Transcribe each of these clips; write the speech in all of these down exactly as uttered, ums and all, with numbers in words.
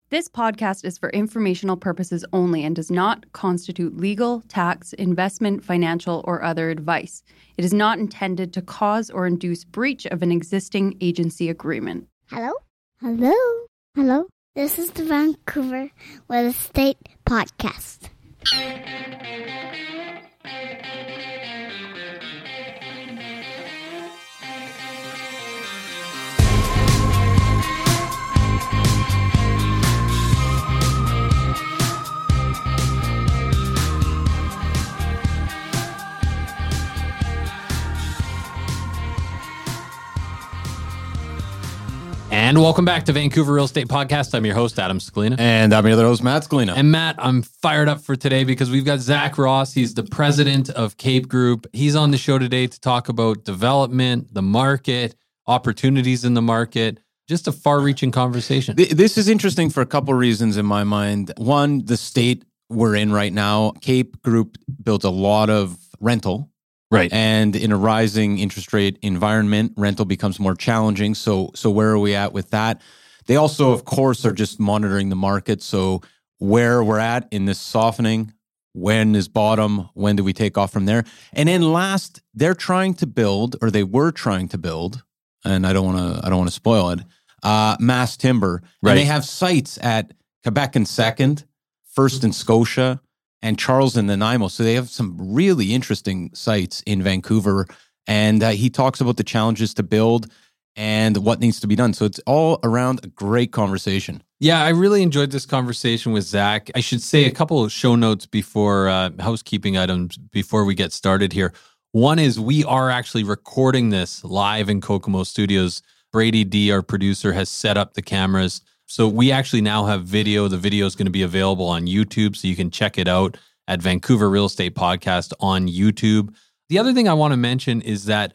This podcast is for informational purposes only and does not constitute legal, tax, investment, financial, or other advice. It is not intended to cause or induce breach of an existing agency agreement. Hello? Hello? Hello? This is the Vancouver Real Estate Podcast. And welcome back to Vancouver Real Estate Podcast. I'm your host, Adam Scalina. And I'm your other host, Matt Scalina. And Matt, I'm fired up for today because we've got Zach Ross. He's the president of Cape Group. He's on the show today to talk about development, the market, opportunities in the market, just a far-reaching conversation. This is interesting for a couple of reasons in my mind. One, the state we're in right now, Cape Group built a lot of rental. Right. And in a rising interest rate environment, rental becomes more challenging. So so where are we at with that? They also, of course, are just monitoring the market. So where we're at in this softening, when is bottom, when do we take off from there? And then last, they're trying to build, or they were trying to build, and I don't want to I don't want to spoil it, uh, mass timber. Right. And they have sites at Quebec and Second, First and Scotia, and Charles and Nanaimo. So they have some really interesting sites in Vancouver. And uh, he talks about the challenges to build and what needs to be done. So it's all around a great conversation. Yeah, I really enjoyed this conversation with Zach. I should say a couple of show notes before, uh, housekeeping items before we get started here. One is we are actually recording this live in Kokomo Studios. Brady D, our producer, has set up the cameras. So we actually now have video. The video is going to be available on YouTube, so you can check it out at Vancouver Real Estate Podcast on YouTube. The other thing I want to mention is that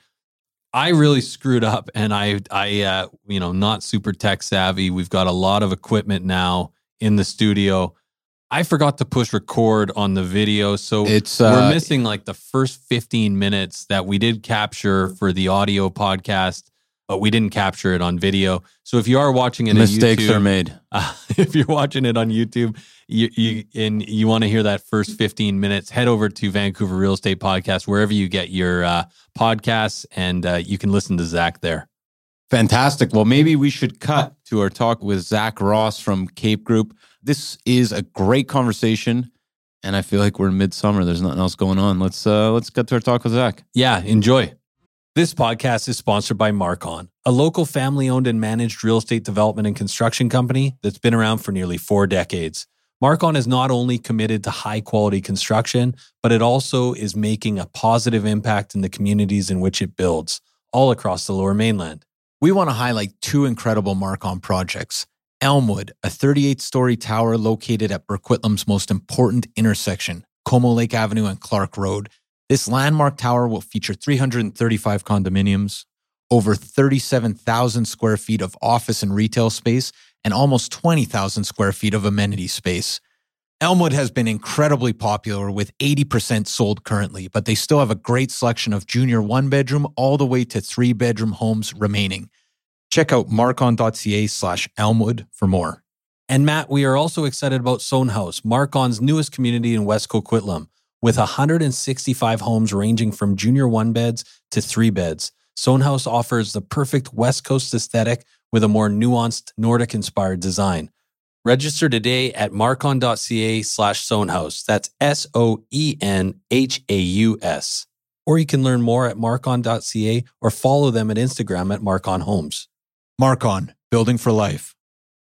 I really screwed up, and I, I, uh, you know, not super tech savvy. We've got a lot of equipment now in the studio. I forgot to push record on the video, so it's, uh, we're uh, missing like the first fifteen minutes that we did capture for the audio podcast, but we didn't capture it on video. So if you are watching it, mistakes on YouTube, are made. Uh, if you're watching it on YouTube, you, you and you want to hear that first fifteen minutes, head over to Vancouver Real Estate Podcast, wherever you get your uh, podcasts, and uh, you can listen to Zach there. Fantastic. Well, maybe we should cut to our talk with Zach Ross from Cape Group. This is a great conversation, and I feel like we're in midsummer. There's nothing else going on. Let's uh, let's get to our talk with Zach. Yeah, enjoy. This podcast is sponsored by Marcon, a local family-owned and managed real estate development and construction company that's been around for nearly four decades. Marcon is not only committed to high-quality construction, but it also is making a positive impact in the communities in which it builds, all across the Lower Mainland. We want to highlight two incredible Marcon projects. Elmwood, a thirty-eight story tower located at Burquitlam's most important intersection, Como Lake Avenue and Clark Road. This landmark tower will feature three hundred thirty-five condominiums, over thirty-seven thousand square feet of office and retail space, and almost twenty thousand square feet of amenity space. Elmwood has been incredibly popular with eighty percent sold currently, but they still have a great selection of junior one-bedroom all the way to three-bedroom homes remaining. Check out marcon.ca slash Elmwood for more. And Matt, we are also excited about Sohn House, Marcon's newest community in West Coquitlam. With one hundred sixty-five homes ranging from junior one beds to three beds, Sohn House offers the perfect West Coast aesthetic with a more nuanced Nordic-inspired design. Register today at marcon.ca slash Sohn House. That's S O E N H A U S. Or you can learn more at marcon.ca or follow them at Instagram at Marcon Homes. Marcon, building for life.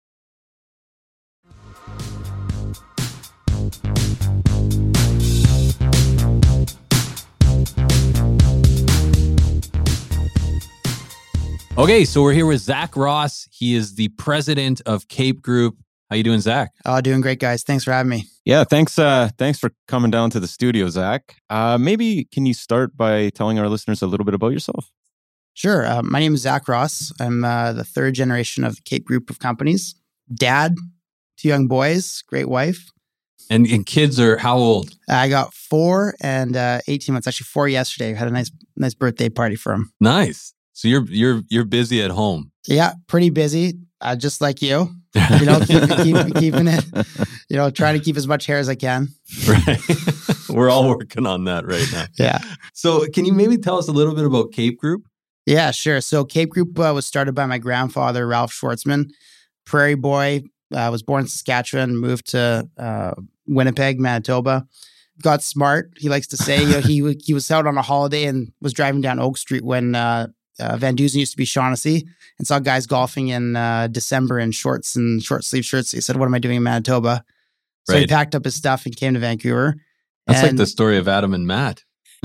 Okay, so we're here with Zach Ross. He is the president of Cape Group. How you doing, Zach? Oh, doing great, guys. Thanks for having me. Yeah, thanks. Uh, thanks for coming down to the studio, Zach. Uh, maybe can you start by telling our listeners a little bit about yourself? Sure. Uh, my name is Zach Ross. I'm uh, the third generation of the Cape Group of companies. Dad, two young boys, great wife. And, and kids are how old? I got four and uh, eighteen months. Actually, four yesterday. Had a nice, nice birthday party for them. Nice. So you're you're you're busy at home. Yeah, pretty busy. uh, just like you, you know, keep, keep, keeping it, you know, trying to keep as much hair as I can. Right. We're all working on that right now. Yeah. So can you maybe tell us a little bit about Cape Group? Yeah, sure. So Cape Group uh, was started by my grandfather, Ralph Schwartzman, prairie boy. I uh, was born in Saskatchewan, moved to uh, Winnipeg, Manitoba. Got smart. He likes to say, you know, he he was out on a holiday and was driving down Oak Street when uh, uh, Van Dusen used to be Shaughnessy, and saw guys golfing in uh, December in shorts and short sleeve shirts. He said, "What am I doing in Manitoba?" So Right. he packed up his stuff and came to Vancouver. That's and like the story of Adam and Matt.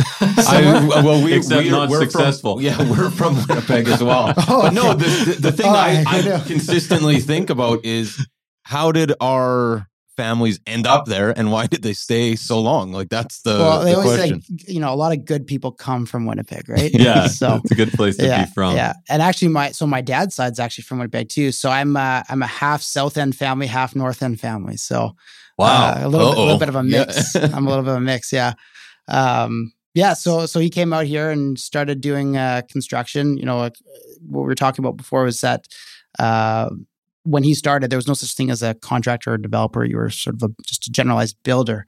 I, well, we, Except we're, not we're successful. From, yeah, we're from Winnipeg as well. Oh, but no, okay. the, the, the thing Oh, I, I I know. consistently think about is how did our families end up there and why did they stay so long? Like that's the, well, they the always question. say, you know, a lot of good people come from Winnipeg, right? Yeah. So It's a good place to yeah, be from. yeah. And actually, my so my dad's side's actually from Winnipeg too. So I'm uh, I'm a half South End family, half North End family. So Wow. uh, a little bit, a little bit of a Yeah. mix. I'm a little bit of a mix. Yeah. Um, yeah. So so he came out here and started doing uh, construction. You know, like what we were talking about before was that. Uh, When he started, there was no such thing as a contractor or developer. You were sort of a, just a generalized builder.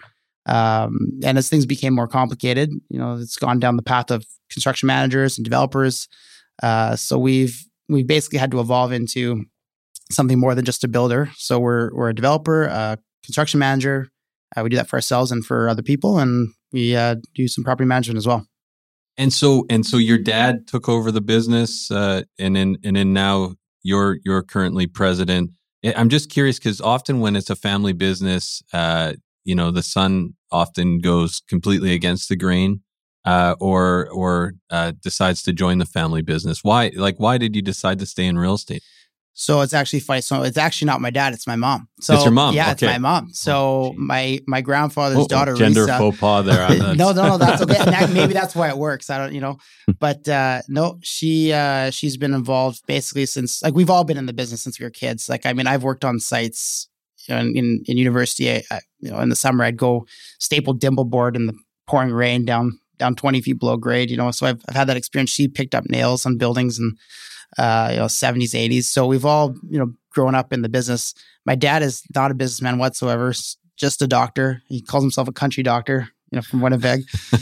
Um, and as things became more complicated, you know, it's gone down the path of construction managers and developers. Uh, so we've we've basically had to evolve into something more than just a builder. So we're we're a developer, a construction manager. Uh, we do that for ourselves and for other people, and we uh, do some property management as well. And so and so your dad took over the business, uh, and then and then now you're you're currently president. I'm just curious because often when it's a family business, uh, you know, the son often goes completely against the grain, uh, or or uh, decides to join the family business. Why? Like, why did you decide to stay in real estate? So it's actually funny. So it's actually not my dad; it's my mom. So It's your mom? Yeah, Okay. it's my mom. So Oh, geez. my my grandfather's Oh, daughter, gender Risa, faux pas there. Uh, no, no, no, that's okay. And that, maybe that's why it works. I don't, you know, but uh, no, she uh, she's been involved basically since like we've all been in the business since we were kids. Like, I mean, I've worked on sites, you know, in in, in university. I, I, you know, in the summer, I'd go staple dimple board in the pouring rain down down twenty feet below grade. You know, so I've I've had that experience. She picked up nails on buildings and uh, you know, seventies, eighties. So we've all, you know, grown up in the business. My dad is not a businessman whatsoever, just a doctor. He calls himself a country doctor, you know, from Winnipeg.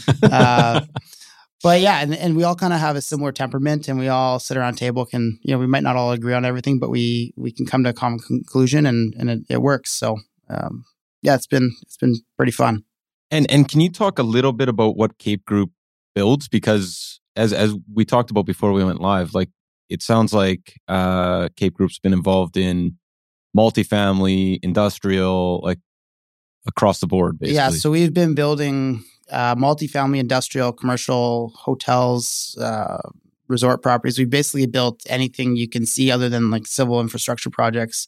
uh, but yeah, and, and we all kind of have a similar temperament, and we all sit around a table, can, you know, we might not all agree on everything, but we we can come to a common conclusion, and, and it, it works. So um, yeah, it's been it's been pretty fun. And and can you talk a little bit about what Cape Group builds? Because as as we talked about before we went live, like it sounds like uh, Cape Group's been involved in multifamily, industrial, like across the board, basically. Yeah, so we've been building uh, multifamily, industrial, commercial, hotels, uh, resort properties. We've basically built anything you can see other than like civil infrastructure projects.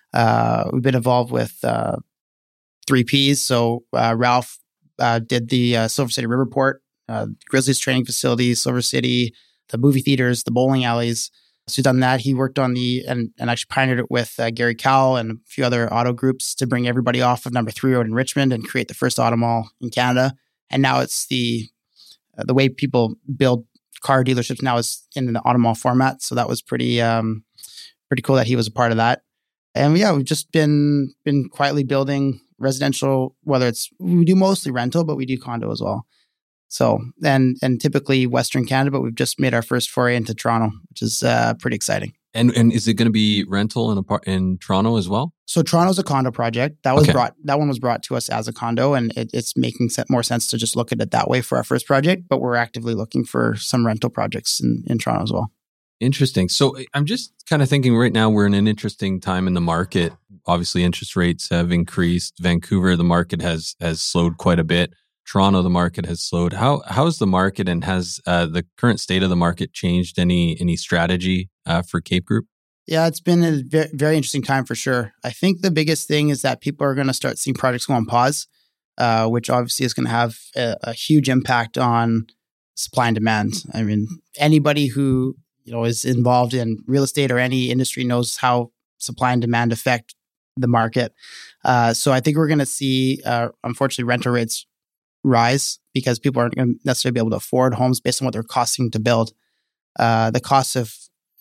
Uh, we've been involved with uh, three Ps. So uh, Ralph uh, did the uh, Silver City Riverport, uh, Grizzlies training facility, Silver City, the movie theaters, the bowling alleys. So he's done that. He worked on the, and, and actually pioneered it with uh, Gary Cowell and a few other auto groups to bring everybody off of number three road in Richmond and create the first auto mall in Canada. And now it's the, uh, the way people build car dealerships now is in the auto mall format. So that was pretty, um, pretty cool that he was a part of that. And yeah, we've just been, been quietly building residential, whether it's, we do mostly rental, but we do condo as well. So, and and typically Western Canada, but we've just made our first foray into Toronto, which is uh, pretty exciting. And and is it going to be rental in a par- in Toronto as well? So Toronto's a condo project. That was Okay. brought. That one was brought to us as a condo, and it, it's making se- more sense to just look at it that way for our first project. But we're actively looking for some rental projects in, in Toronto as well. Interesting. So I'm just kind of thinking right now we're in an interesting time in the market. Obviously, interest rates have increased. Vancouver, the market has has slowed quite a bit. Toronto, the market has slowed. How how is the market, and has uh, the current state of the market changed any any strategy uh, for Cape Group? Yeah, it's been a very, very interesting time for sure. I think the biggest thing is that people are going to start seeing projects go on pause, uh, which obviously is going to have a, a huge impact on supply and demand. I mean, anybody who you know is involved in real estate or any industry knows how supply and demand affect the market. Uh, so I think we're going to see, uh, unfortunately, rental rates rise because people aren't going to necessarily be able to afford homes based on what they're costing to build. Uh, the cost of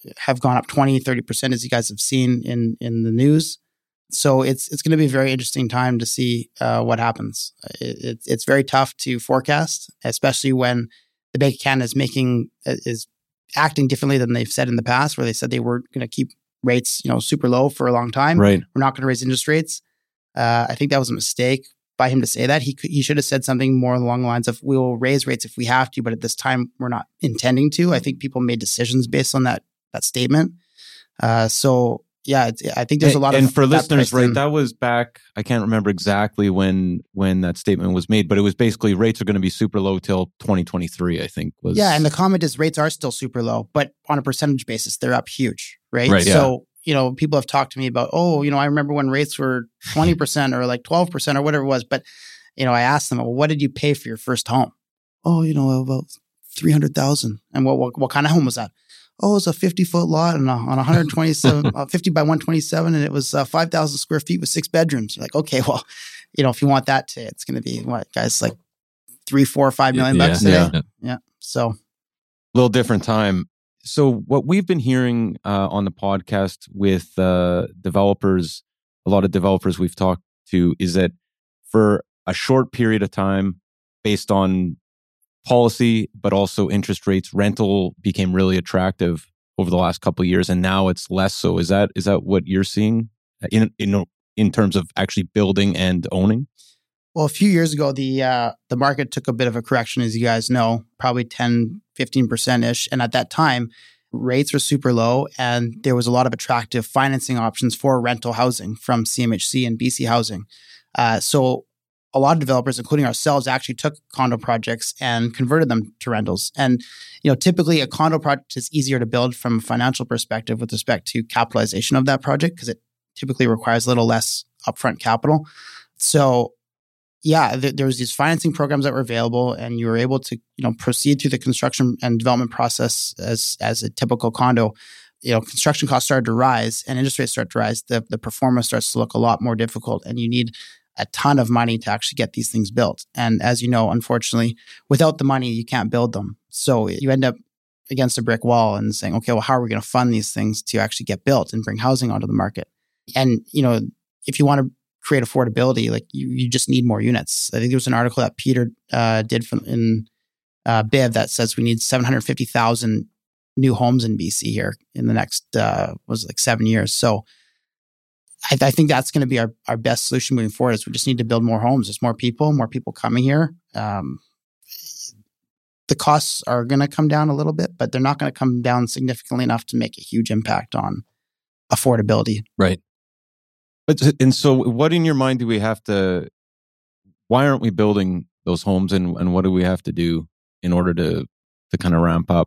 have gone up twenty, thirty percent, as you guys have seen in, in the news. So it's it's going to be a very interesting time to see uh, what happens. It, it, it's very tough to forecast, especially when the Bank of Canada is making is acting differently than they've said in the past, where they said they were going to keep rates, you know, super low for a long time. Right. We're not going to raise interest rates. Uh, I think that was a mistake by him to say that. He could, he should have said something more along the lines of, we will raise rates if we have to, but at this time we're not intending to. I think people made decisions based on that that statement. Uh, so yeah, it's, I think there's a lot and, of and for listeners, right? in. That was back. I can't remember exactly when when that statement was made, but it was basically rates are going to be super low till twenty twenty-three. I think was yeah. And the comment is rates are still super low, but on a percentage basis, they're up huge, right? Right. So Yeah. you know, people have talked to me about, oh, you know, I remember when rates were twenty percent or like twelve percent or whatever it was. But, you know, I asked them, well, what did you pay for your first home? Oh, you know, about three hundred thousand. And what, what what kind of home was that? Oh, it was a fifty foot lot and a, on one hundred twenty-seven, uh, fifty by one twenty-seven. And it was uh, five thousand square feet with six bedrooms. You're like, okay, well, you know, if you want that to, it's going to be what, guys, like three, four, five million Yeah. bucks a day. Yeah. Yeah. yeah. So a little different time. So what we've been hearing uh, on the podcast with uh, developers, a lot of developers we've talked to, is that for a short period of time, based on policy, but also interest rates, rental became really attractive over the last couple of years, and now it's less so. Is that is that what you're seeing in in in terms of actually building and owning? Well, a few years ago, the uh, the market took a bit of a correction, as you guys know, probably ten, fifteen percent-ish. And at that time, rates were super low, and there was a lot of attractive financing options for rental housing from C M H C and B C Housing. Uh, so a lot of developers, including ourselves, actually took condo projects and converted them to rentals. And you know, typically a condo project is easier to build from a financial perspective with respect to capitalization of that project, because it typically requires a little less upfront capital. So yeah, th- there was these financing programs that were available, and you were able to, you know, proceed through the construction and development process as as a typical condo. You know, construction costs started to rise, and interest rates start to rise. The the performance starts to look a lot more difficult, and you need a ton of money to actually get these things built. And as you know, unfortunately, without the money, you can't build them. So you end up against a brick wall and saying, okay, well, how are we going to fund these things to actually get built and bring housing onto the market? And you know, if you want to create affordability, like you, you just need more units. I think there was an article that Peter uh, did from in uh, B I V that says we need seven hundred fifty thousand new homes in B C here in the next, uh, was it like seven years. So I, I think that's going to be our, our best solution moving forward, is we just need to build more homes. There's more people, more people coming here. Um, the costs are going to come down a little bit, but they're not going to come down significantly enough to make a huge impact on affordability. Right. But and so, what in your mind do we have to? Why aren't we building those homes, and, and what do we have to do in order to to kind of ramp up?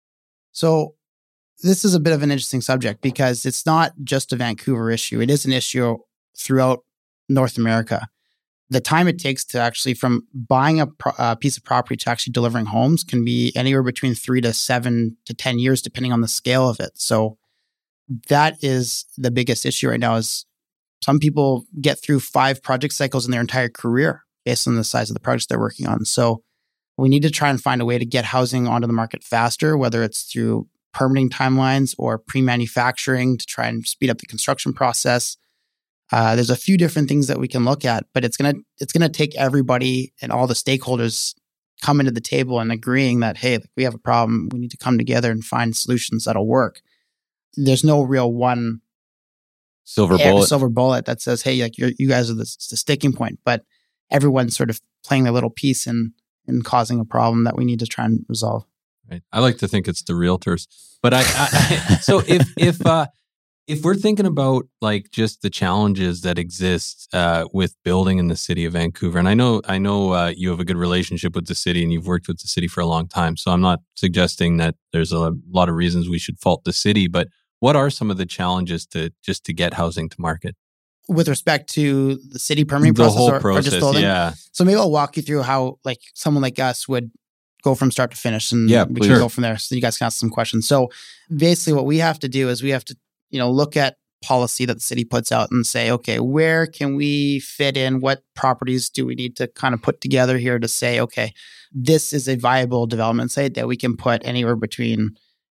So this is a bit of an interesting subject, because it's not just a Vancouver issue. It is an issue throughout North America. The time it takes to actually from buying a, pro- a piece of property to actually delivering homes can be anywhere between three to seven to ten years, depending on the scale of it. So that is the biggest issue right now. Is some people get through five project cycles in their entire career based on the size of the projects they're working on. So we need to try and find a way to get housing onto the market faster, whether it's through permitting timelines or pre-manufacturing to try and speed up the construction process. Uh, there's a few different things that we can look at, but it's gonna it's gonna take everybody and all the stakeholders coming to the table and agreeing that, hey, we have a problem. We need to come together and find solutions that'll work. There's no real one Silver yeah, bullet. silver bullet that says, hey, like you're, you guys are the, the sticking point, but everyone's sort of playing their little piece in in causing a problem that we need to try and resolve. Right. I like to think it's the realtors, but I, I, I so if if uh, if we're thinking about like just the challenges that exist uh, with building in the city of Vancouver, and I know I know uh, you have a good relationship with the city and you've worked with the city for a long time, so I'm not suggesting that there's a lot of reasons we should fault the city, but what are some of the challenges to just to get housing to market? With respect to the city permitting The process, whole or, process, or just building? yeah. So maybe I'll walk you through how like someone like us would go from start to finish, and Yeah, we please. can go from there. So you guys can ask some questions. So basically what we have to do is we have to, you know, look at policy that the city puts out and say, okay, where can we fit in? What properties do we need to kind of put together here to say, okay, this is a viable development site that we can put anywhere between,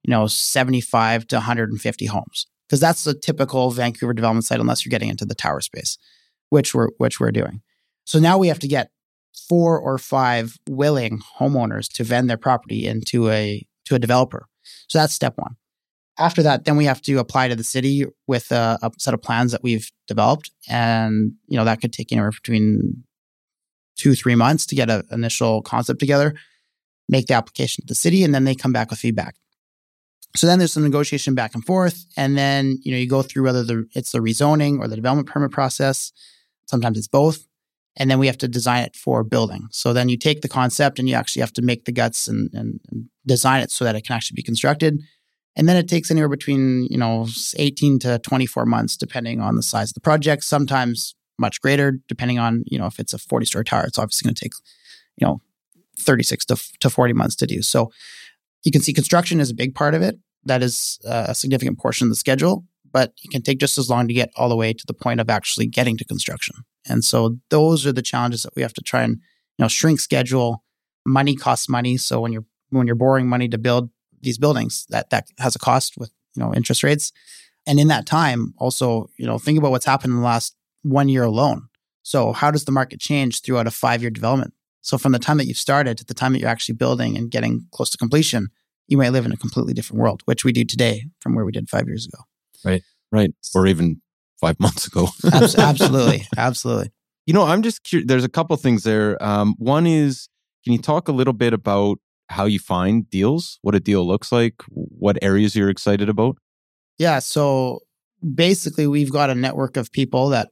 you know, seventy-five to one hundred fifty homes. Because that's a typical Vancouver development site, unless you're getting into the tower space, which we're which we're doing. So now we have to get four or five willing homeowners to vend their property into a to a developer. So that's step one. After that, then we have to apply to the city with a, a set of plans that we've developed, and you know that could take anywhere between two three months to get an initial concept together, make the application to the city, and then they come back with feedback. So then there's some negotiation back and forth, and then you know you go through whether the, it's the rezoning or the development permit process. Sometimes it's both, and then we have to design it for building. So then you take the concept and you actually have to make the guts and, and, and design it so that it can actually be constructed. And then it takes anywhere between you know eighteen to twenty-four months, depending on the size of the project. Sometimes much greater, depending on you know if it's a forty-story tower. It's obviously going to take you know thirty-six to forty months to do. So you can see construction is a big part of it. That is a significant portion of the schedule, but it can take just as long to get all the way to the point of actually getting to construction. And so those are the challenges that we have to try and you know shrink schedule. Money costs money, so when you're when you're borrowing money to build these buildings, that that has a cost with you know interest rates. And in that time, also you know think about what's happened in the last one year alone. So how does the market change throughout a five-year development? So from the time that you've started to the time that you're actually building and getting close to completion, you might live in a completely different world, which we do today from where we did five years ago. Right, right, or even five months ago. Absolutely, absolutely. You know, I'm just curious. There's a couple things there. Um, one is, can you talk a little bit about how you find deals, what a deal looks like, what areas you're excited about? Yeah. So basically, we've got a network of people that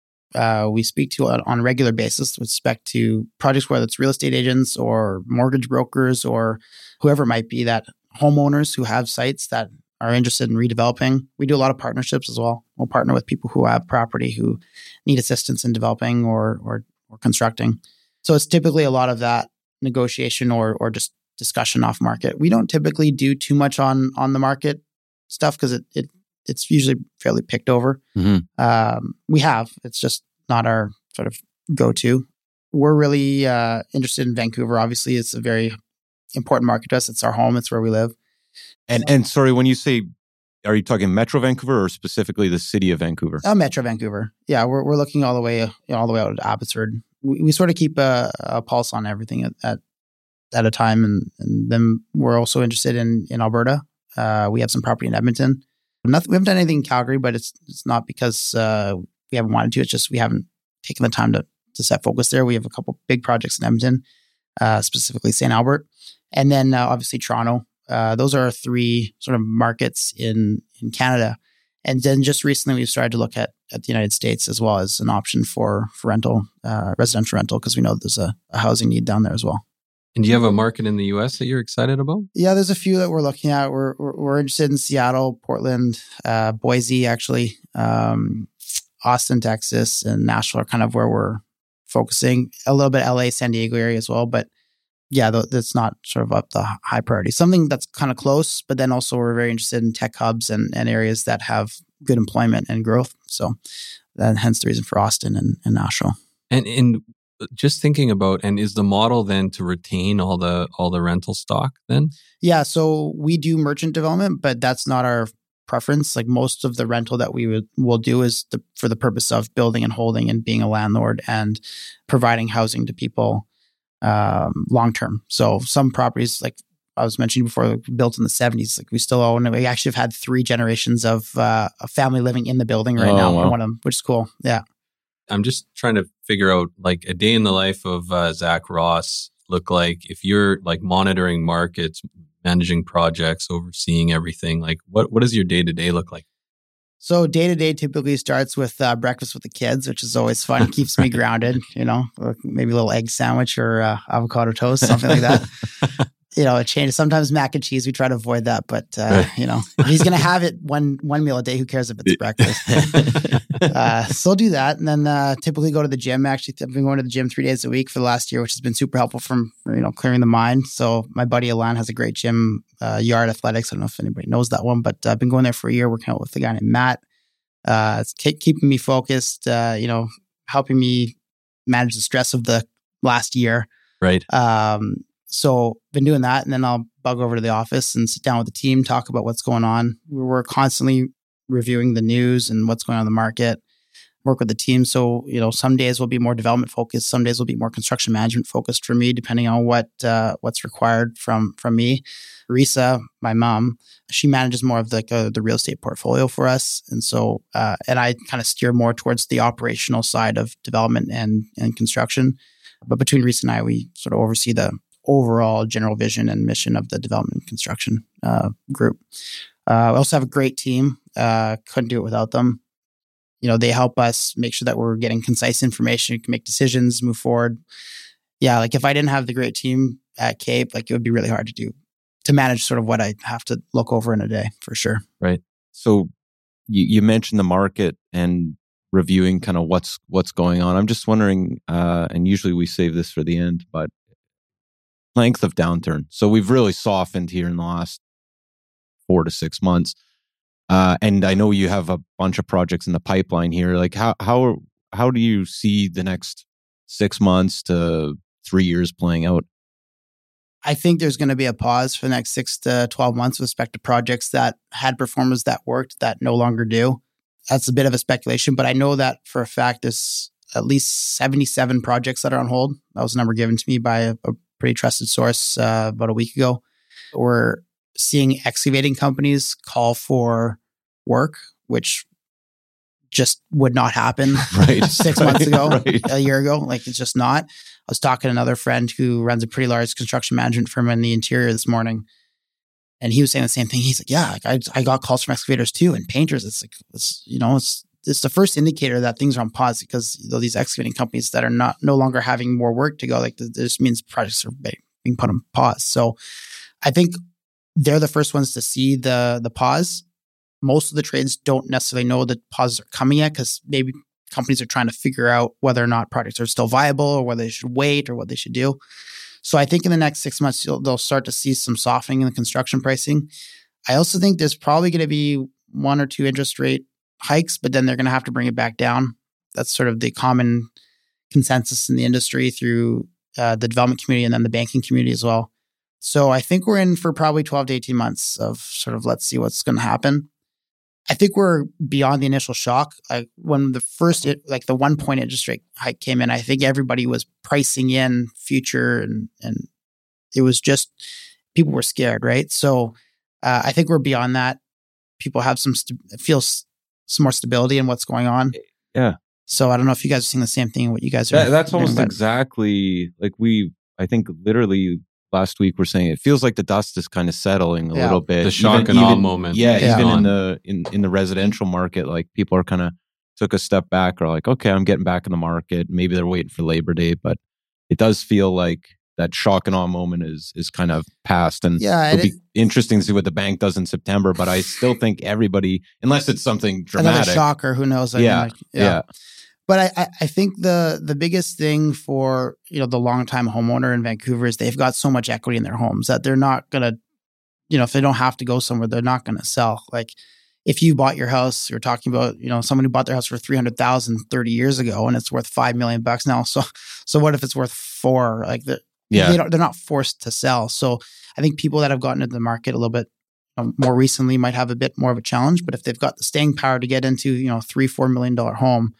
uh, we speak to on, on a regular basis with respect to projects, whether it's real estate agents or mortgage brokers or whoever it might be, that homeowners who have sites that are interested in redeveloping. We do a lot of partnerships as well. We'll partner with people who have property who need assistance in developing or or, or constructing. So it's typically a lot of that negotiation or or just discussion off market. We don't typically do too much on on the market stuff because it, it it's usually fairly picked over. Mm-hmm. Um, we have. It's just not our sort of go-to. We're really uh, interested in Vancouver. Obviously, it's a very important market to us. It's our home. It's where we live. And and sorry, when you say, are you talking Metro Vancouver or specifically the city of Vancouver? Uh, Metro Vancouver. Yeah, we're we're looking all the way you know, all the way out to Abbotsford. We, we sort of keep a, a pulse on everything at, at at a time, and, and then we're also interested in in Alberta. Uh, we have some property in Edmonton. Nothing, we haven't done anything in Calgary, but it's it's not because uh, we haven't wanted to. It's just we haven't taken the time to to set focus there. We have a couple big projects in Edmonton, uh, specifically Saint Albert, and then uh, obviously Toronto. Uh, those are our three sort of markets in in Canada. And then just recently we've started to look at, at the United States as well as an option for, for rental, uh, residential rental, because we know there's a, a housing need down there as well. And do you have a market in the U S that you're excited about? Yeah, there's a few that we're looking at. We're we're, we're interested in Seattle, Portland, uh, Boise, actually, um, Austin, Texas, and Nashville are kind of where we're focusing. A little bit L A, San Diego area as well, but yeah, th- that's not sort of up the high priority. Something that's kind of close, but then also we're very interested in tech hubs and, and areas that have good employment and growth. So that hence the reason for Austin and, and Nashville. And and just thinking about, and is the model then to retain all the all the rental stock then? Yeah, so we do merchant development, but that's not our preference. Like most of the rental that we would, will do is the, for the purpose of building and holding and being a landlord and providing housing to people um, long term. So some properties, like I was mentioning before, built in the seventies, like we still own. We actually have had three generations of uh, a family living in the building right oh, now. Wow. One of them, which is cool. Yeah. I'm just trying to figure out like a day in the life of uh, Zach Ross look like if you're like monitoring markets, managing projects, overseeing everything. Like what, what does your day to day look like? So day to day typically starts with uh, breakfast with the kids, which is always fun. It keeps me grounded, you know, maybe a little egg sandwich or uh, avocado toast, something like that. You know, it changes. Sometimes mac and cheese, we try to avoid that. But, uh, you know, if he's going to have it one one meal a day, who cares if it's breakfast? uh, so I'll do that. And then uh, typically go to the gym. Actually, I've been going to the gym three days a week for the last year, which has been super helpful from, you know, clearing the mind. So my buddy Alan has a great gym, uh, Yard Athletics. I don't know if anybody knows that one, but I've been going there for a year, working out with a guy named Matt. Uh, it's keep, keeping me focused, uh, you know, helping me manage the stress of the last year. Right. Um, So been doing that, and then I'll bug over to the office and sit down with the team, talk about what's going on. We're constantly reviewing the news and what's going on in the market, work with the team. So, you know, some days will be more development focused, some days will be more construction management focused for me, depending on what uh, what's required from from me. Risa, my mom, she manages more of the uh, the real estate portfolio for us, and so uh, and I kind of steer more towards the operational side of development and and construction. But between Risa and I, we sort of oversee the overall general vision and mission of the development and construction uh, group. Uh, we also have a great team. Uh, couldn't do it without them. You know, they help us make sure that we're getting concise information, we can make decisions, move forward. Yeah, like if I didn't have the great team at Cape, like it would be really hard to do, to manage sort of what I have to look over in a day, for sure. Right. So you, you mentioned the market and reviewing kind of what's what's going on. I'm just wondering, uh, and usually we save this for the end, but length of downturn. So we've really softened here in the last four to six months. Uh, and I know you have a bunch of projects in the pipeline here. Like how how how do you see the next six months to three years playing out? I think there's going to be a pause for the next six to twelve months with respect to projects that had performance that worked that no longer do. That's a bit of a speculation, but I know that for a fact there's at least seventy-seven projects that are on hold. That was a number given to me by a, a pretty trusted source uh, about a week ago. We're seeing excavating companies call for work, which just would not happen right. six right. months ago, right. a year ago. Like it's just not. I was talking to another friend who runs a pretty large construction management firm in the interior this morning. And he was saying the same thing. He's like, yeah, like I, I got calls from excavators too and painters. It's like, it's, you know, it's, it's the first indicator that things are on pause because you know, these excavating companies that are not no longer having more work to go, like this means projects are being put on pause. So I think they're the first ones to see the the pause. Most of the trades don't necessarily know that pauses are coming yet because maybe companies are trying to figure out whether or not projects are still viable or whether they should wait or what they should do. So I think in the next six months, you'll, they'll start to see some softening in the construction pricing. I also think there's probably going to be one or two interest rate hikes, but then they're going to have to bring it back down. That's sort of the common consensus in the industry through uh, the development community and then the banking community as well. So I think we're in for probably twelve to eighteen months of sort of let's see what's going to happen. I think we're beyond the initial shock. Like when the first, like the one point interest rate hike came in, I think everybody was pricing in future and, and it was just, people were scared, right? So uh, I think we're beyond that. People have some, st- feel s- some more stability in what's going on. Yeah. So I don't know if you guys are seeing the same thing, what you guys are That, that's almost about. exactly like we, I think literally last week we're saying it feels like the dust is kind of settling a Yeah. little bit. The shock and awe moment. Yeah, Yeah. even gone. in the in, in the residential market, like people are kind of took a step back or like, okay, I'm getting back in the market. Maybe they're waiting for Labor Day, but it does feel like that shock and awe moment is is kind of past. And Yeah, and it'll be interesting to see what the bank does in September. But I still think everybody, unless it's something dramatic, Another shocker, who knows? I Yeah, mean, like, yeah. But I, I, I think the the biggest thing for you know the longtime homeowner in Vancouver is they've got so much equity in their homes that they're not gonna, you know, if they don't have to go somewhere, they're not gonna sell. Like if you bought your house, you're talking about you know someone who bought their house for three hundred thousand thirty years ago and it's worth five million bucks now. So so what if it's worth four? Like the, Yeah. they don't, they're not forced to sell. So I think people that have gotten into the market a little bit um, more recently might have a bit more of a challenge. But if they've got the staying power to get into you know three four million dollar home,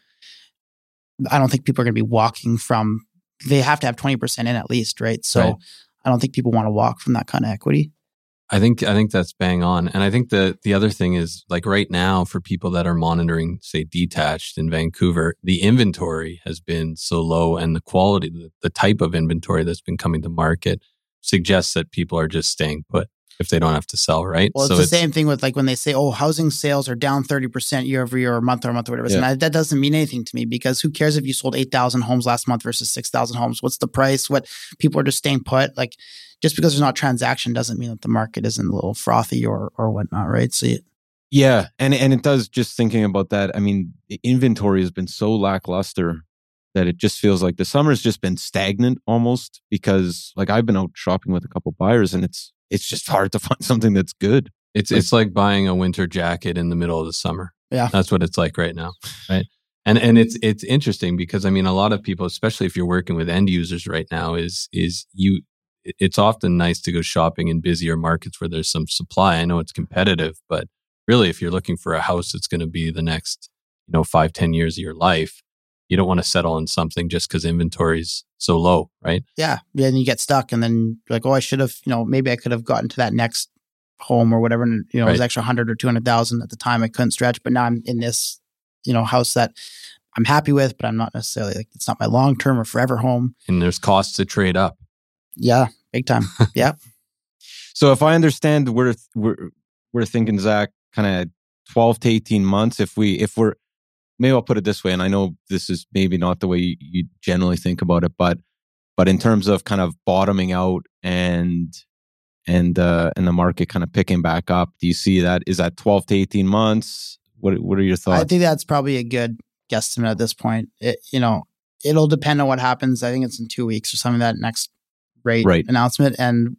I don't think people are going to be walking from, they have to have twenty percent in at least, right? So Right. I don't think people want to walk from that kind of equity. I think I think that's bang on. And I think the the other thing is like right now for people that are monitoring, say, detached in Vancouver, the inventory has been so low and the quality, the, the type of inventory that's been coming to market suggests that people are just staying put if they don't have to sell, right? Well, it's so the same thing with like when they say, oh, housing sales are down thirty percent year over year or month over month or whatever. Yeah. And I, that doesn't mean anything to me because who cares if you sold eight thousand homes last month versus six thousand homes? What's the price? What people are just staying put. Like just because there's not transaction doesn't mean that the market isn't a little frothy or or whatnot, right? So you, Yeah, and and it does. Just thinking about that, I mean, the inventory has been so lackluster that it just feels like the summer's just been stagnant almost. Because like I've been out shopping with a couple buyers, and it's it's just hard to find something that's good. It's it's like buying a winter jacket in the middle of the summer. Yeah. That's what it's like right now, right? And and it's it's interesting because I mean a lot of people, especially if you're working with end users right now, is is you it- it's often nice to go shopping in busier markets where there's some supply. I know it's competitive, but really, if you're looking for a house that's going to be the next, you know, five, ten years of your life, you don't want to settle on something just because inventory's so low, right? Yeah. Yeah. And you get stuck and then you're like, oh, I should have, you know, maybe I could have gotten to that next home or whatever. And, you know, it was Right. extra hundred or two hundred thousand at the time. I couldn't stretch, but now I'm in this, you know, house that I'm happy with, but I'm not necessarily like, it's not my long-term or forever home. And there's costs to trade up. Yeah. Big time. Yeah. So if I understand, we're we're we're thinking, Zach, kind of twelve to eighteen months. If we if we're maybe I'll put it this way, and I know this is maybe not the way you, you generally think about it, but but in terms of kind of bottoming out and and uh, and the market kind of picking back up, do you see that? Is that twelve to eighteen months? What what are your thoughts? I think that's probably a good guesstimate at this point. It, you know, it'll depend on what happens. I think it's in two weeks or something, that next rate Right. announcement. And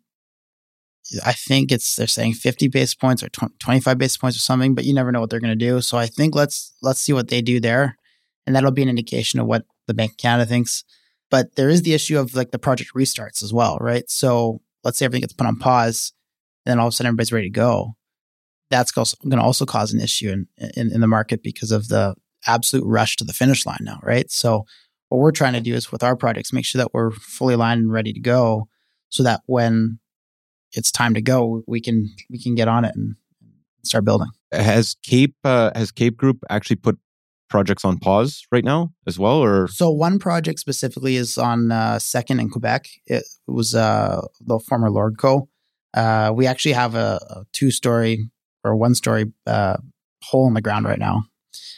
I think it's, they're saying fifty basis points or twenty-five basis points or something, but you never know what they're going to do. So I think let's, let's see what they do there. And that'll be an indication of what the Bank of Canada thinks. But there is the issue of like the project restarts as well, right? So let's say everything gets put on pause and then all of a sudden everybody's ready to go. That's going to also cause an issue in, in, in the market because of the absolute rush to the finish line now, right? So what we're trying to do is with our projects, make sure that we're fully aligned and ready to go so that when it's time to go, we can we can get on it and start building. Has Cape uh, has Cape Group actually put projects on pause right now as well, or So one project specifically is on uh, Second in Quebec. It was uh, the former Lordco. Uh, we actually have a, a two-story or one-story uh, hole in the ground right now.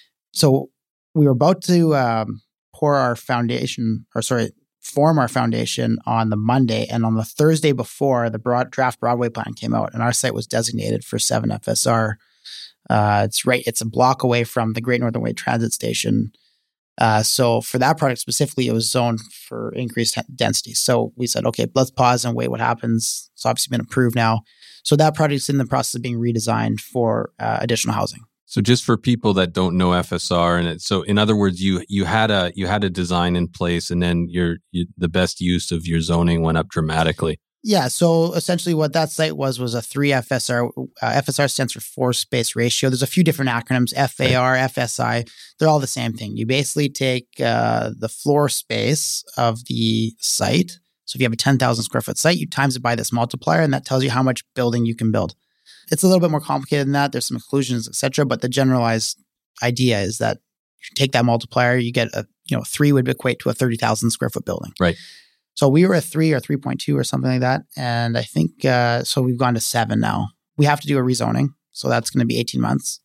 So we were about to um, pour our foundation, or sorry, form our foundation on the Monday, and on the Thursday before, the broad draft Broadway plan came out, and our site was designated for seven F S R. Uh, it's right; it's a block away from the Great Northern Way Transit Station. Uh, so for that project specifically, it was zoned for increased density. So we said, okay, let's pause and wait what happens. It's obviously been approved now. So that project's in the process of being redesigned for uh, additional housing. So just for people that don't know F S R, and it, so in other words, you you had a you had a design in place, and then your you, the best use of your zoning went up dramatically. Yeah. So essentially, what that site was was a three F S R. Uh, F S R stands for force space ratio. There's a few different acronyms: F A R, F S I. They're all the same thing. You basically take uh, the floor space of the site. So if you have a ten thousand square foot site, you times it by this multiplier, and that tells you how much building you can build. It's a little bit more complicated than that. There's some exclusions, et cetera. But the generalized idea is that you take that multiplier, you get a, you know, three would equate to a thirty thousand square foot building. Right. So we were at three or three point two or something like that. And I think, uh, so we've gone to seven now. We have to do a rezoning. So that's going to be eighteen months.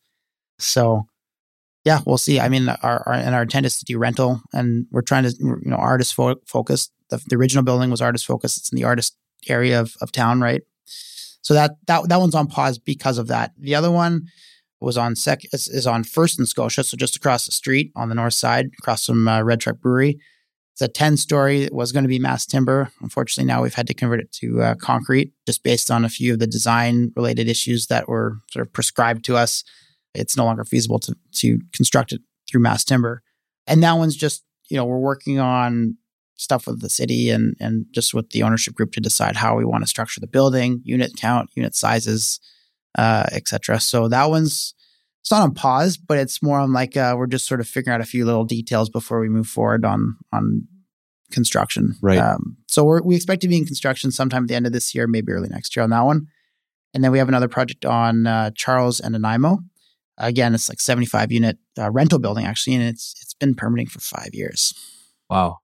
So yeah, we'll see. I mean, our, our and our intent is to do rental, and we're trying to, you know, artist fo- focused. The, the original building was artist focused. It's in the artist area of, of town, right? So that that that one's on pause because of that. The other one was on sec is, is on First and Scotia, so just across the street on the north side, across from uh, Red Truck Brewery. It's a ten story. It was going to be mass timber. Unfortunately, now we've had to convert it to uh, concrete, just based on a few of the design related issues that were sort of prescribed to us. It's no longer feasible to to construct it through mass timber. And that one's just, you know, we're working on stuff with the city and and just with the ownership group to decide how we want to structure the building, unit count, unit sizes, uh, et cetera. So that one's, it's not on pause, but it's more on like uh, we're just sort of figuring out a few little details before we move forward on on construction. Right. Um, so we're, we expect to be in construction sometime at the end of this year, maybe early next year on that one. And then we have another project on uh, Charles and Nanaimo. Again, it's like seventy-five unit uh, rental building actually, and it's it's been permitting for five years. Wow.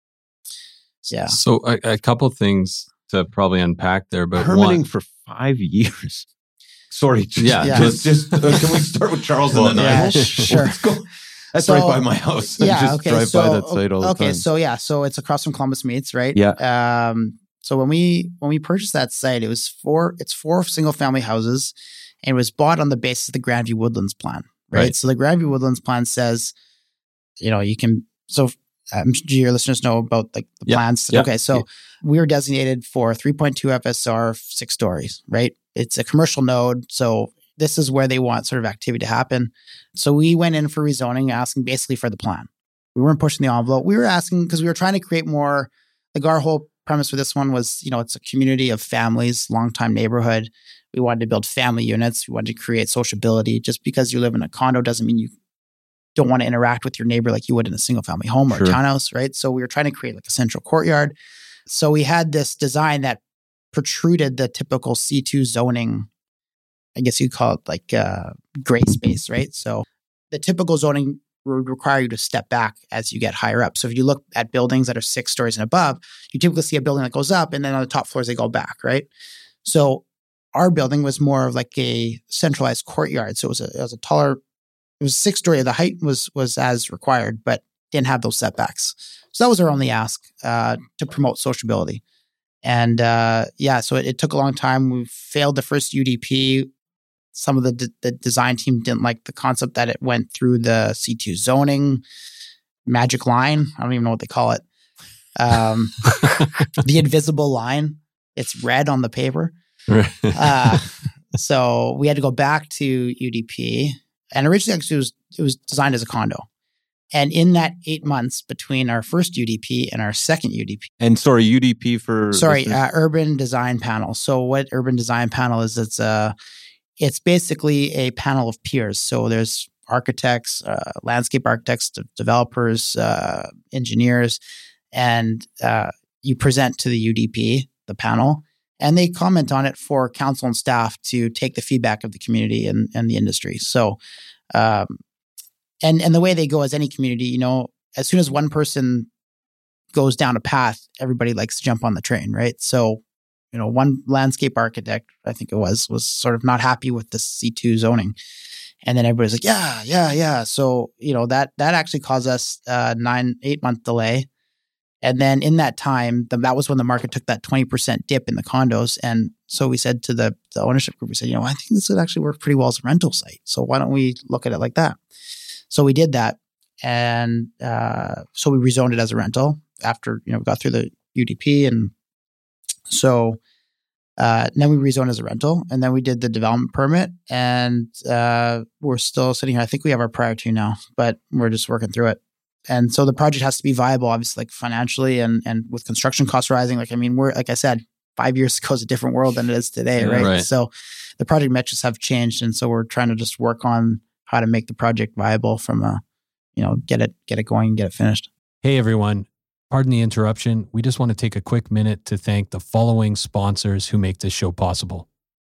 Yeah. So a, a couple things to probably unpack there, but permitting one, for five years. Sorry, just, Yeah, Yeah. just, just uh, can we start with Charles Well, and then yeah, I? sure. Let's go. That's So- right by my house. I Yeah. just Okay. drive So by that site all the okay. time. So yeah. So it's across from Columbus Meats, right? Yeah. Um. So when we when we purchased that site, it was four. It's four single family houses, and it was bought on the basis of the Grandview Woodlands plan, right? Right. So the Grandview Woodlands plan says, you know, you can. So um, do your listeners know about like the Yeah. plans? Yeah. Okay. So Yeah. we were designated for three point two F S R, six stories, right? It's a commercial node, so this is where they want sort of activity to happen. So we went in for rezoning, asking basically for the plan. We weren't pushing the envelope. We were asking because we were trying to create more, like our whole premise for this one was, you know, it's a community of families, longtime neighborhood. We wanted to build family units. We wanted to create sociability. Just because you live in a condo doesn't mean you don't want to interact with your neighbor like you would in a single family home or Sure. a townhouse, right? So we were trying to create like a central courtyard. So we had this design that protruded the typical C two zoning, I guess you'd call it like uh, gray space, right? So the typical zoning would require you to step back as you get higher up. So if you look at buildings that are six stories and above, you typically see a building that goes up and then on the top floors, they go back, right? So our building was more of like a centralized courtyard. So it was a, it was a taller, it was six story. The height was was as required, but didn't have those setbacks. So that was our only ask uh, to promote sociability. And uh, yeah, so it, it took a long time. We failed the first U D P. Some of the d- the design team didn't like the concept that it went through the C two zoning magic line. I don't even know what they call it. Um, the invisible line. It's red on the paper. uh, so we had to go back to U D P. And originally, actually, it was, it was designed as a condo. And in that eight months between our first U D P and our second U D P. And sorry, U D P for Sorry, uh, Urban Design Panel. So what Urban Design Panel is, it's a, it's basically a panel of peers. So there's architects, uh, landscape architects, de- developers, uh, engineers, and uh, you present to the U D P, the panel, and they comment on it for council and staff to take the feedback of the community and, and the industry. So, um, and and the way they go as any community, you know, as soon as one person goes down a path, everybody likes to jump on the train, right? So, you know, one landscape architect, I think it was, was sort of not happy with the C two zoning. And then everybody's like, yeah, yeah, yeah. So, you know, that that actually caused us a nine, eight month delay. And then in that time, the, that was when the market took that twenty percent dip in the condos. And so we said to the, the ownership group, we said, you know, I think this would actually work pretty well as a rental site. So why don't we look at it like that? So we did that. And uh, so we rezoned it as a rental after, you know, we got through the U D P. And so uh, then we rezoned as a rental. And then we did the development permit. And uh, we're still sitting here. I think we have our prior to now, but we're just working through it. And so the project has to be viable, obviously, like financially and, and with construction costs rising. Like, I mean, we're, like I said, five years ago is a different world than it is today, right? Right. So the project metrics have changed. And so we're trying to just work on how to make the project viable from a, you know, get it, get it going, get it finished. Hey, everyone. Pardon the interruption. We just want to take a quick minute to thank the following sponsors who make this show possible.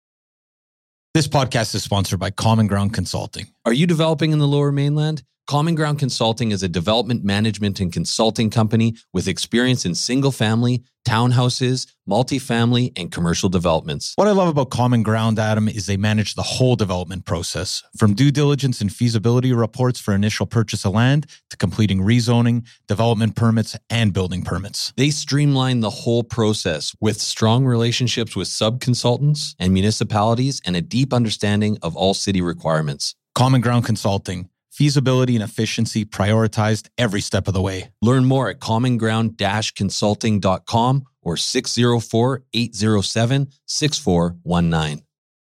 This podcast is sponsored by Common Ground Consulting. Are you developing in the Lower Mainland? Common Ground Consulting is a development management and consulting company with experience in single-family, townhouses, multifamily, and commercial developments. What I love about Common Ground, Adam, is they manage the whole development process, from due diligence and feasibility reports for initial purchase of land to completing rezoning, development permits, and building permits. They streamline the whole process with strong relationships with sub-consultants and municipalities and a deep understanding of all city requirements. Common Ground Consulting. Feasibility and efficiency prioritized every step of the way. Learn more at common ground dash consulting dot com or six oh four, eight oh seven, six four one nine.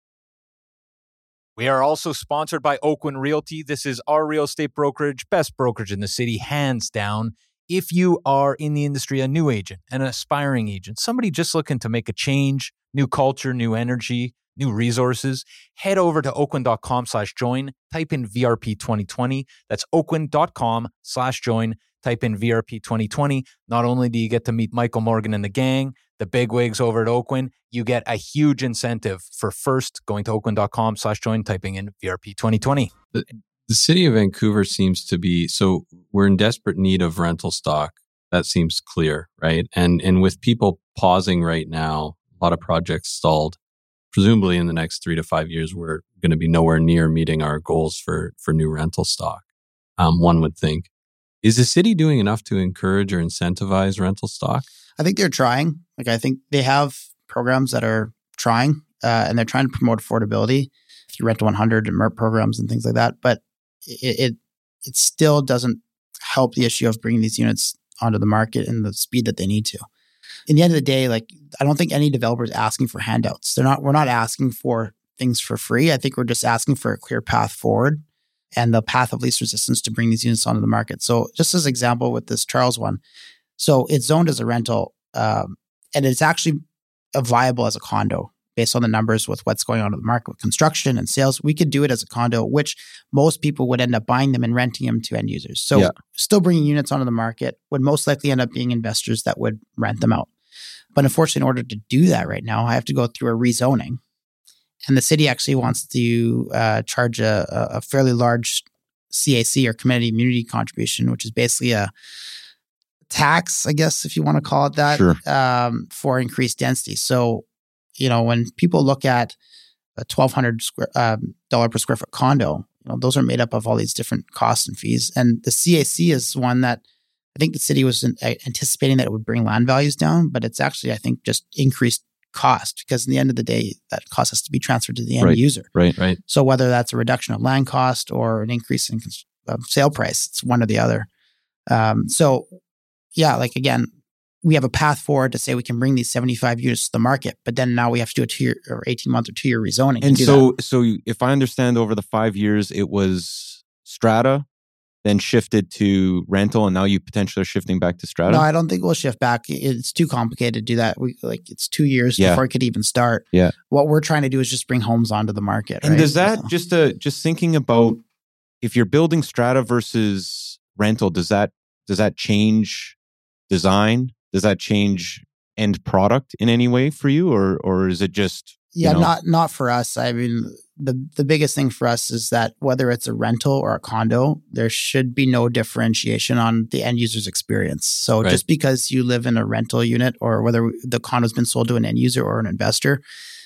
We are also sponsored by Oakwyn Realty. This is our real estate brokerage, best brokerage in the city, hands down. If you are in the industry, a new agent, an aspiring agent, somebody just looking to make a change, new culture, new energy, new resources, head over to oakwyn.com slash join, type in V R P twenty twenty. That's oakwyn.com slash join, type in V R P twenty twenty. Not only do you get to meet Michael Morgan and the gang, the bigwigs over at Oakwyn, you get a huge incentive for first going to oakwyn.com slash join, typing in V R P twenty twenty. The, the city of Vancouver seems to be, so we're in desperate need of rental stock. That seems clear, right? And and with people pausing right now, a lot of projects stalled. Presumably in the next three to five years, we're going to be nowhere near meeting our goals for, for new rental stock. Um, one would think. Is the city doing enough to encourage or incentivize rental stock? I think they're trying. Like, I think they have programs that are trying, uh, and they're trying to promote affordability through Rental one hundred and M R P programs and things like that. But it, it it still doesn't help the issue of bringing these units onto the market in the speed that they need to. In the end of the day, like, I don't think any developer is asking for handouts. They're not. We're not asking for things for free. I think we're just asking for a clear path forward and the path of least resistance to bring these units onto the market. So, just as an example with this Charles one, so it's zoned as a rental, um, and it's actually viable as a condo based on the numbers with what's going on in the market with construction and sales. We could do it as a condo, which most people would end up buying them and renting them to end users. So Yeah. still bringing units onto the market would most likely end up being investors that would rent them out. But unfortunately, in order to do that right now, I have to go through a rezoning. And the city actually wants to uh, charge a, a fairly large C A C or community immunity contribution, which is basically a tax, I guess, if you want to call it that, Sure. um, for increased density. So, you know, when people look at a twelve hundred dollars um, dollar per square foot condo, you know, those are made up of all these different costs and fees. And the C A C is one that I think the city was anticipating that it would bring land values down, but it's actually, I think, just increased cost, because in the end of the day, that cost has to be transferred to the end Right. user. Right. Right. So whether that's a reduction of land cost or an increase in cons- uh, sale price, it's one or the other. Um, so yeah, like again, we have a path forward to say we can bring these seventy-five units to the market, but then now we have to do a two year or eighteen month or two year rezoning. to And do so, that. so if I understand, over the five years, it was strata, then shifted to rental, and now you potentially are shifting back to strata. No, I don't think we'll shift back. It's too complicated to do that. We like it's two years Yeah. before it could even start. Yeah. What we're trying to do is just bring homes onto the market. And right? does that So- just uh, just thinking about if you're building strata versus rental, does that does that change design? Does that change end product in any way for you, or or is it just Yeah, you know, not not for us. I mean, the the biggest thing for us is that whether it's a rental or a condo, there should be no differentiation on the end user's experience. So Right. just because you live in a rental unit or whether the condo's been sold to an end user or an investor,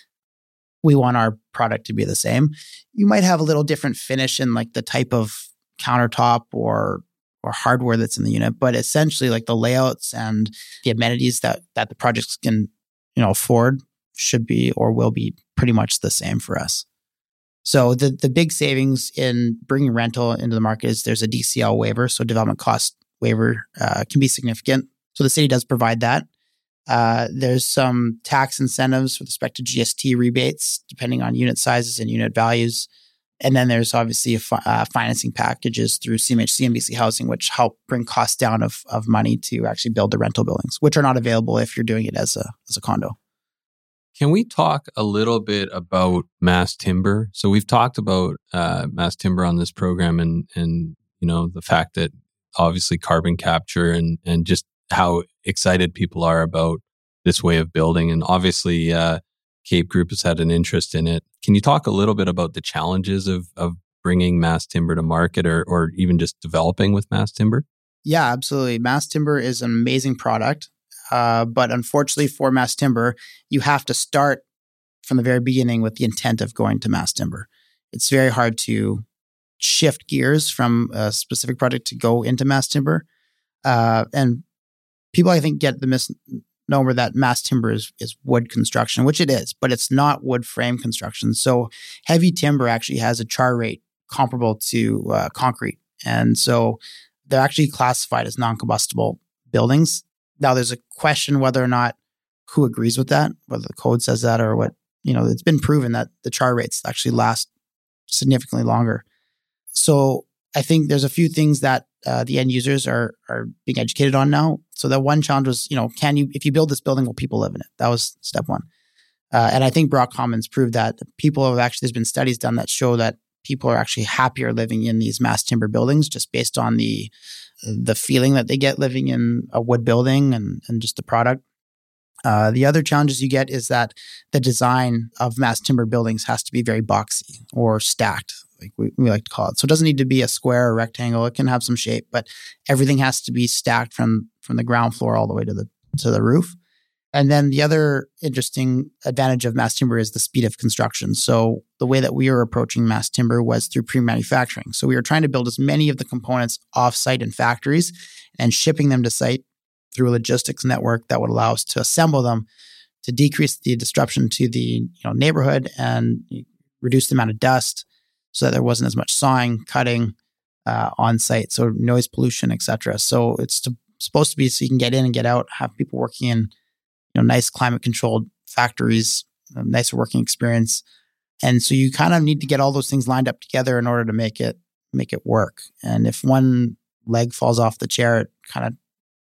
we want our product to be the same. You might have a little different finish in like the type of countertop or or hardware that's in the unit, but essentially like the layouts and the amenities that that the projects can, you know, afford should be or will be pretty much the same for us. So the the big savings in bringing rental into the market is there's a D C L waiver, so development cost waiver uh, can be significant. So the city does provide that. Uh, there's some tax incentives with respect to G S T rebates, depending on unit sizes and unit values. And then there's obviously a fi- uh, financing packages through C M H C and B C Housing, which help bring costs down of of money to actually build the rental buildings, which are not available if you're doing it as a as a condo. Can we talk a little bit about mass timber? So we've talked about uh, mass timber on this program, and and you know the fact that obviously carbon capture and and just how excited people are about this way of building, and obviously uh, Cape Group has had an interest in it. Can you talk a little bit about the challenges of of bringing mass timber to market, or or even just developing with mass timber? Yeah, absolutely. Mass timber is an amazing product. Uh, but unfortunately for mass timber, you have to start from the very beginning with the intent of going to mass timber. It's very hard to shift gears from a specific project to go into mass timber. Uh, and people, I think, get the misnomer that mass timber is, is wood construction, which it is, but it's not wood frame construction. So heavy timber actually has a char rate comparable to uh, concrete. And so they're actually classified as non-combustible buildings. Now, there's a question whether or not who agrees with that, whether the code says that or what, you know, it's been proven that the char rates actually last significantly longer. So I think there's a few things that uh, the end users are are being educated on now. So the one challenge was, you know, can you, if you build this building, will people live in it? That was step one. Uh, and I think Brock Commons proved that people have actually, there's been studies done that show that people are actually happier living in these mass timber buildings just based on the the feeling that they get living in a wood building and, and just the product. Uh, the other challenges you get is that the design of mass timber buildings has to be very boxy or stacked, like we, we like to call it. So it doesn't need to be a square or rectangle. It can have some shape, but everything has to be stacked from from the ground floor all the way to the to the roof. And then the other interesting advantage of mass timber is the speed of construction. So the way that we are approaching mass timber was through pre-manufacturing. So we were trying to build as many of the components off-site in factories and shipping them to site through a logistics network that would allow us to assemble them to decrease the disruption to the you know, neighborhood and reduce the amount of dust so that there wasn't as much sawing, cutting uh, on site, so noise pollution, et cetera. So it's to, supposed to be so you can get in and get out, have people working in you know, nice climate controlled factories, a nicer working experience. And so you kind of need to get all those things lined up together in order to make it, make it work. And if one leg falls off the chair, it kind of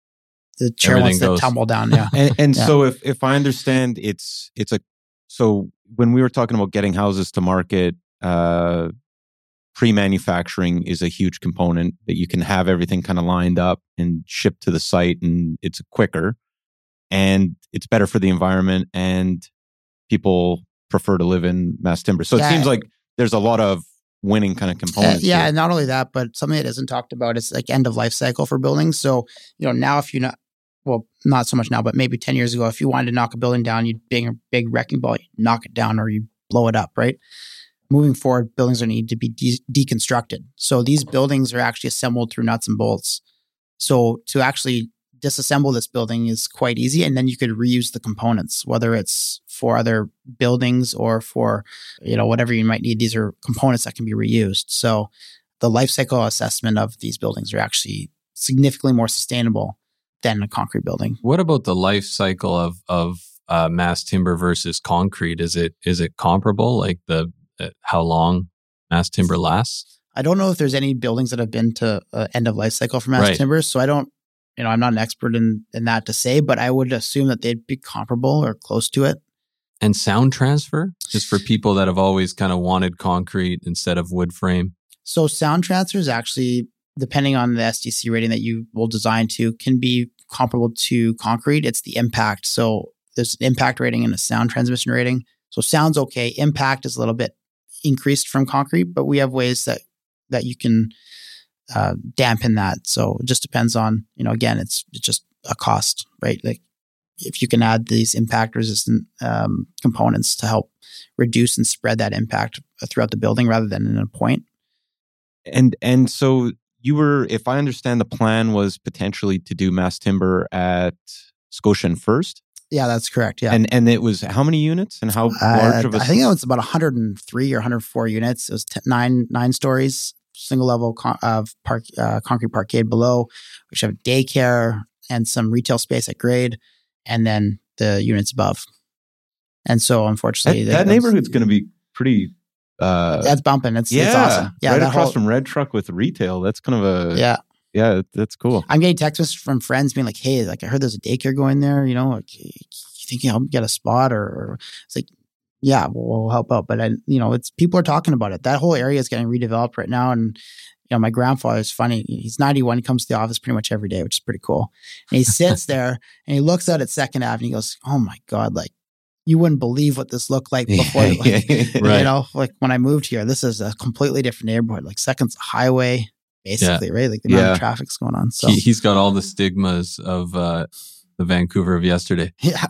the chair Everything wants to goes. tumble down. Yeah. And, and Yeah. so if, if I understand, it's, it's a, so when we were talking about getting houses to market, uh, pre-manufacturing is a huge component that you can have everything kind of lined up and shipped to the site, and it's quicker and it's better for the environment, and people prefer to live in mass timber. So Yeah. it seems like there's a lot of winning kind of Uh, components. yeah, here. and not only that, but something that isn't talked about is like end of life cycle for buildings. So, you know, now if you not, well, not so much now, but maybe ten years ago, if you wanted to knock a building down, you'd bring a big wrecking ball, you'd knock it down or you blow it up, right? Moving forward, buildings are need to be de- deconstructed. So these buildings are actually assembled through nuts and bolts. So to actually disassemble this building is quite easy, and then you could reuse the components, whether it's for other buildings or for, you know, whatever you might need. These are components that can be reused. So the life cycle assessment of these buildings are actually significantly more sustainable than a concrete building. What about the life cycle of of uh, mass timber versus concrete? Is it is it comparable? Like the uh, how long mass timber lasts? I don't know if there's any buildings that have been to uh, end of life cycle for mass Right. timber, so I don't, you know, I'm not an expert in in that to say, but I would assume that they'd be comparable or close to it. And sound transfer, just for people that have always kind of wanted concrete instead of wood frame. So sound transfer is actually, depending on the S D C rating that you will design to, can be comparable to concrete. It's the impact. So there's an impact rating and a sound transmission rating. So sound's okay. Impact is a little bit increased from concrete, but we have ways that that you can uh, dampen that. So it just depends on, you know, again, it's, it's just a cost, right? Like if you can add these impact resistant um, components to help reduce and spread that impact throughout the building rather than in a point. And and so you were, if I understand, the plan was potentially to do mass timber at Scotian First. Yeah, that's correct. Yeah. And and it was how many units and how large Uh, of a I think it was about one hundred three or one hundred four units. It was t- nine nine stories, single level con- of park, uh, concrete parkade below, which have daycare and some retail space at grade, and then the units above. And so, unfortunately, that, that neighborhood's going to be pretty. Uh, that's bumping. It's yeah, it's awesome. Yeah, right that across whole, from Red Truck with retail. That's kind of a yeah. yeah. That's cool. I'm getting texts from friends being like, "Hey, like I heard there's a daycare going there. You know, like, you think you'll get a spot?" Or, or it's like, yeah, we'll, we'll help out. But I, you know, it's people are talking about it. That whole area is getting redeveloped right now. And you know, my grandfather's funny. He's ninety-one. He comes to the office pretty much every day, which is pretty cool. And he sits there and he looks out at Second Avenue. He goes, "Oh my God, like you wouldn't believe what this looked like before." Like, Right. You know, like when I moved here, this is a completely different neighborhood. Like Second's a highway, basically, right? Like the amount Yeah. of traffic's going on. So He, he's got all the stigmas of uh, the Vancouver of yesterday. yeah,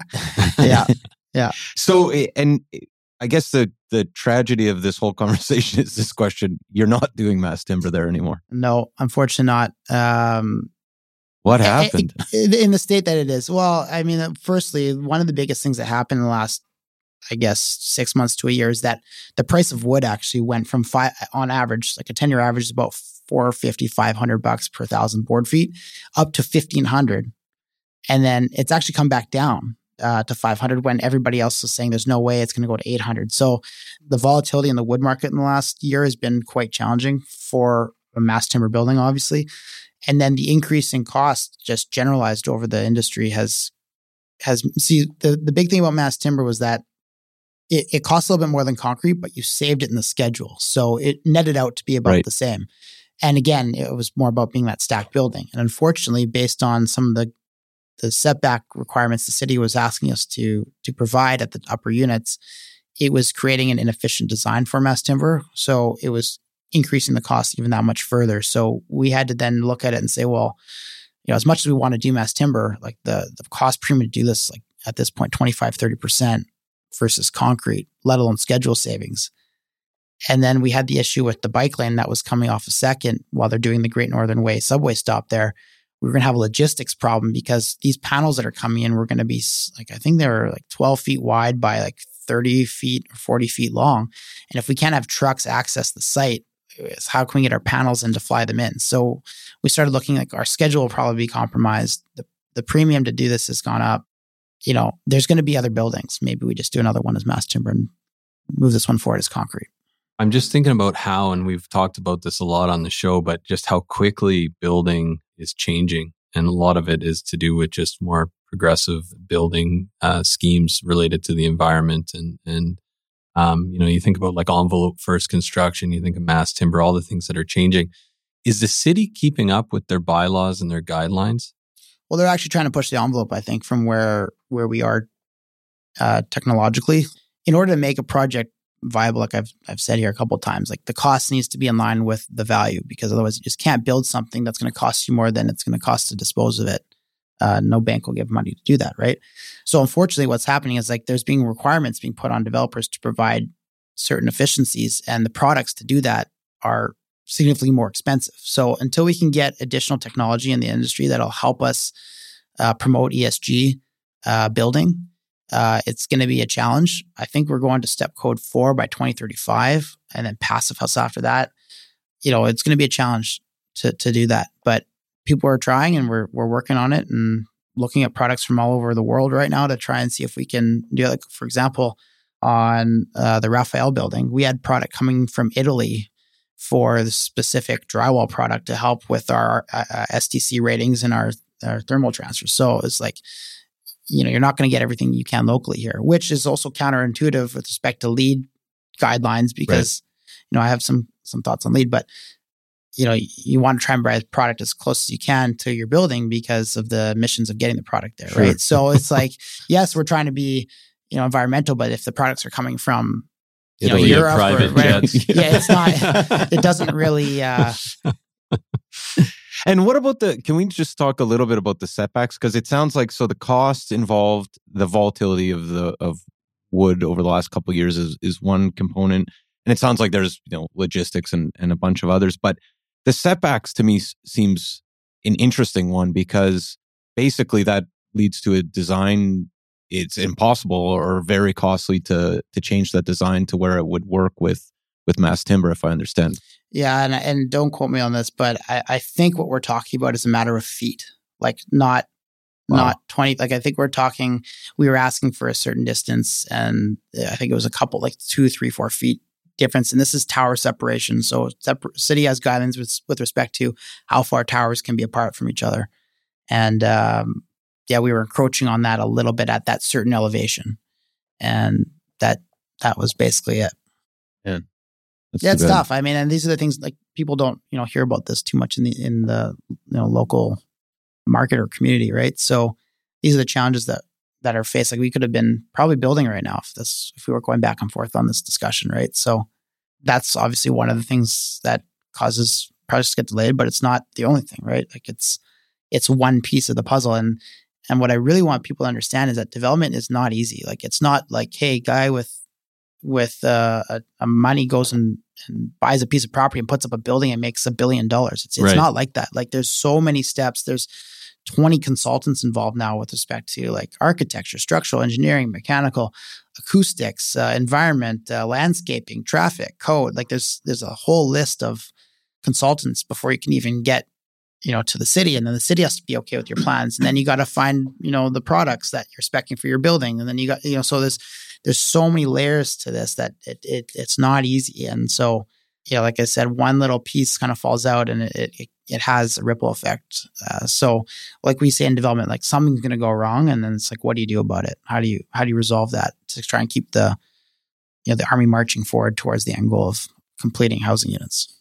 yeah. So, eh, and eh, I guess the the tragedy of this whole conversation is this question: you're not doing mass timber there anymore. No, unfortunately not. Um, What happened? in in the state that it is? Well, I mean, uh, firstly, one of the biggest things that happened in the last, I guess, six months to a year is that the price of wood actually went from five, on average, like a ten-year average is about four fifty, five hundred bucks per thousand board feet, up to fifteen hundred, and then it's actually come back down uh, to five hundred when everybody else is saying there's no way it's going to go to eight hundred. So the volatility in the wood market in the last year has been quite challenging for a mass timber building, obviously. And then the increase in cost just generalized over the industry has, has, see, the, the big thing about mass timber was that it, it costs a little bit more than concrete, but you saved it in the schedule. So it netted out to be about Right. the same. And again, it was more about being that stacked building. And unfortunately, based on some of the, the setback requirements the city was asking us to, to provide at the upper units, it was creating an inefficient design for mass timber. So it was increasing the cost even that much further. So we had to then look at it and say, well, you know, as much as we want to do mass timber, like the, the cost premium to do this, like at this point, twenty-five, thirty percent versus concrete, let alone schedule savings. And then we had the issue with the bike lane that was coming off a second while they're doing the Great Northern Way subway stop there. We were going to have a logistics problem because these panels that are coming in were going to be like, I think they were like twelve feet wide by like thirty feet or forty feet long. And if we can't have trucks access the site, is how can we get our panels in to fly them in? So we started looking like our schedule will probably be compromised. The, the premium to do this has gone up. You know, there's going to be other buildings. Maybe we just do another one as mass timber and move this one forward as concrete. I'm just thinking about how, and we've talked about this a lot on the show, but just how quickly building is changing. and a lot of it is to do with just more progressive building uh, schemes related to the environment. And, and um, you know, you think about like envelope first construction, you think of mass timber, all the things that are changing. Is the city keeping up with their bylaws and their guidelines? Well, they're actually trying to push the envelope, I think, from where where we are uh, technologically. In order to make a project viable, like I've I've said here a couple of times, like the cost needs to be in line with the value, because otherwise you just can't build something that's going to cost you more than it's going to cost to dispose of it. Uh, no bank will give money to do that, right? So unfortunately, what's happening is like there's being requirements being put on developers to provide certain efficiencies, and the products to do that are significantly more expensive. So until we can get additional technology in the industry that'll help us uh, promote E S G uh, building, uh, it's going to be a challenge. I think we're going to step code four by twenty thirty-five, and then passive house after that. You know, it's going to be a challenge to to do that, but people are trying, and we're we're working on it and looking at products from all over the world right now to try and see if we can do it. Like, for example, on uh, the Raphael building, we had product coming from Italy for the specific drywall product to help with our uh, S T C ratings and our, our thermal transfers. So it's like, you know, you're not going to get everything you can locally here, which is also counterintuitive with respect to LEED guidelines, because, right. you know, I have some some thoughts on LEED, but you know, you want to try and buy the product as close as you can to your building because of the emissions of getting the product there, sure. right? So it's like, yes, we're trying to be, you know, environmental, but if the products are coming from, you Italy, know, Europe, private or, right, jets. yeah, it's not, it doesn't really. Uh, and what about the, can we just talk a little bit about the setbacks? Because it sounds like, so the costs involved, the volatility of the, of wood over the last couple of years is, is one component. And it sounds like there's, you know, logistics and, and a bunch of others, but the setbacks to me seems an interesting one, because basically that leads to a design. It's impossible or very costly to to change that design to where it would work with with mass timber, if I understand. Yeah, and and don't quote me on this, but I, I think what we're talking about is a matter of feet, like not wow. not twenty. Like I think we're talking. We were asking for a certain distance, and I think it was a couple, like two, three, four feet difference. And this is tower separation. So separ- city has guidelines with, with respect to how far towers can be apart from each other. And um, yeah, we were encroaching on that a little bit at that certain elevation. And that that was basically it. Yeah. That's yeah, it's tough. I mean, and these are the things, like, people don't, you know, hear about this too much in the in the you know local market or community, right? So these are the challenges that that are faced. Like, we could have been probably building right now if this if we were going back and forth on this discussion, right? So that's obviously one of the things that causes projects to get delayed, but it's not the only thing, right? Like, it's it's one piece of the puzzle. And and what I really want people to understand is that development is not easy. Like, it's not like, hey, guy with with uh, a, a money goes and, and buys a piece of property and puts up a building and makes a billion dollars. It's it's right. not like that. Like, there's so many steps. There's twenty consultants involved now with respect to, like, architecture, structural engineering, mechanical, acoustics, uh, environment, uh, landscaping, traffic, code. Like, there's there's a whole list of consultants before you can even get, you know, to the city. And then the city has to be okay with your plans. And then you got to find, you know, the products that you're speccing for your building. And then you got, you know, so there's there's so many layers to this that it, it it's not easy. And so, yeah, like I said, one little piece kind of falls out and it it, it has a ripple effect. Uh, so, like we say in development, like, something's going to go wrong, and then it's like, what do you do about it? How do you how do you resolve that to try and keep the you know the army marching forward towards the end goal of completing housing units?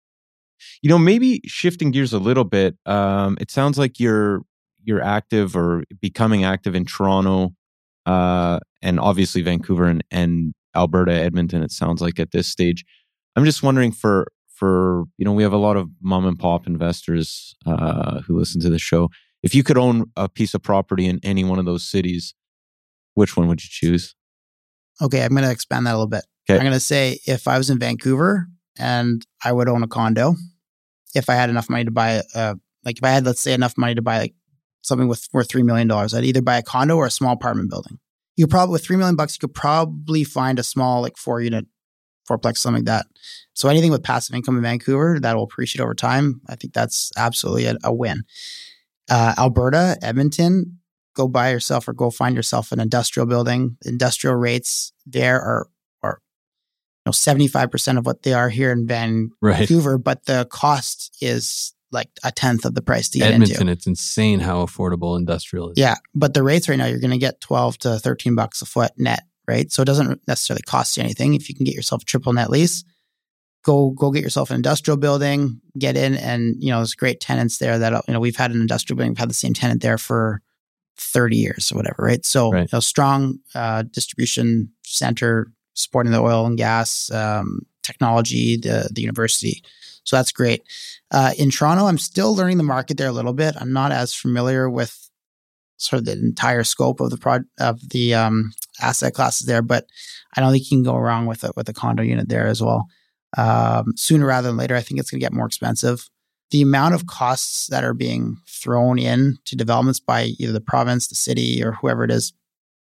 You know, maybe shifting gears a little bit. Um, it sounds like you're you're active or becoming active in Toronto, uh, and obviously Vancouver and, and Alberta, Edmonton. It sounds like at this stage. I'm just wondering for for you know we have a lot of mom and pop investors uh, who listen to the show. If you could own a piece of property in any one of those cities, which one would you choose? Okay, I'm going to expand that a little bit. Okay. I'm going to say, if I was in Vancouver, and I would own a condo, if I had enough money to buy, uh, like if I had, let's say, enough money to buy like something with worth three million dollars, I'd either buy a condo or a small apartment building. You could probably, with three million bucks, you could probably find a small, like four unit, fourplex, something like that. So anything with passive income in Vancouver that will appreciate over time, I think that's absolutely a, a win. Uh, Alberta, Edmonton, go buy yourself or go find yourself an industrial building. Industrial rates there are are you know seventy-five percent of what they are here in Vancouver, right. but the cost is like a tenth of the price to get Edmonton, into. it's insane how affordable industrial is. Yeah, but the rates right now, you're going to get twelve to thirteen bucks a foot net, right? So it doesn't necessarily cost you anything. If you can get yourself a triple net lease, go go get yourself an industrial building, get in, and you know there's great tenants there that you know we've had an industrial building, we've had the same tenant there for thirty years or whatever, right? So Right. you know, strong uh, distribution center supporting the oil and gas, um, technology, the the university. So that's great. Uh, in Toronto, I'm still learning the market there a little bit. I'm not as familiar with sort of the entire scope of the pro- of the um, asset classes there, but I don't think you can go wrong with a, with a condo unit there as well. Um, sooner rather than later, I think it's going to get more expensive. The amount of costs that are being thrown in to developments by either the province, the city, or whoever it is,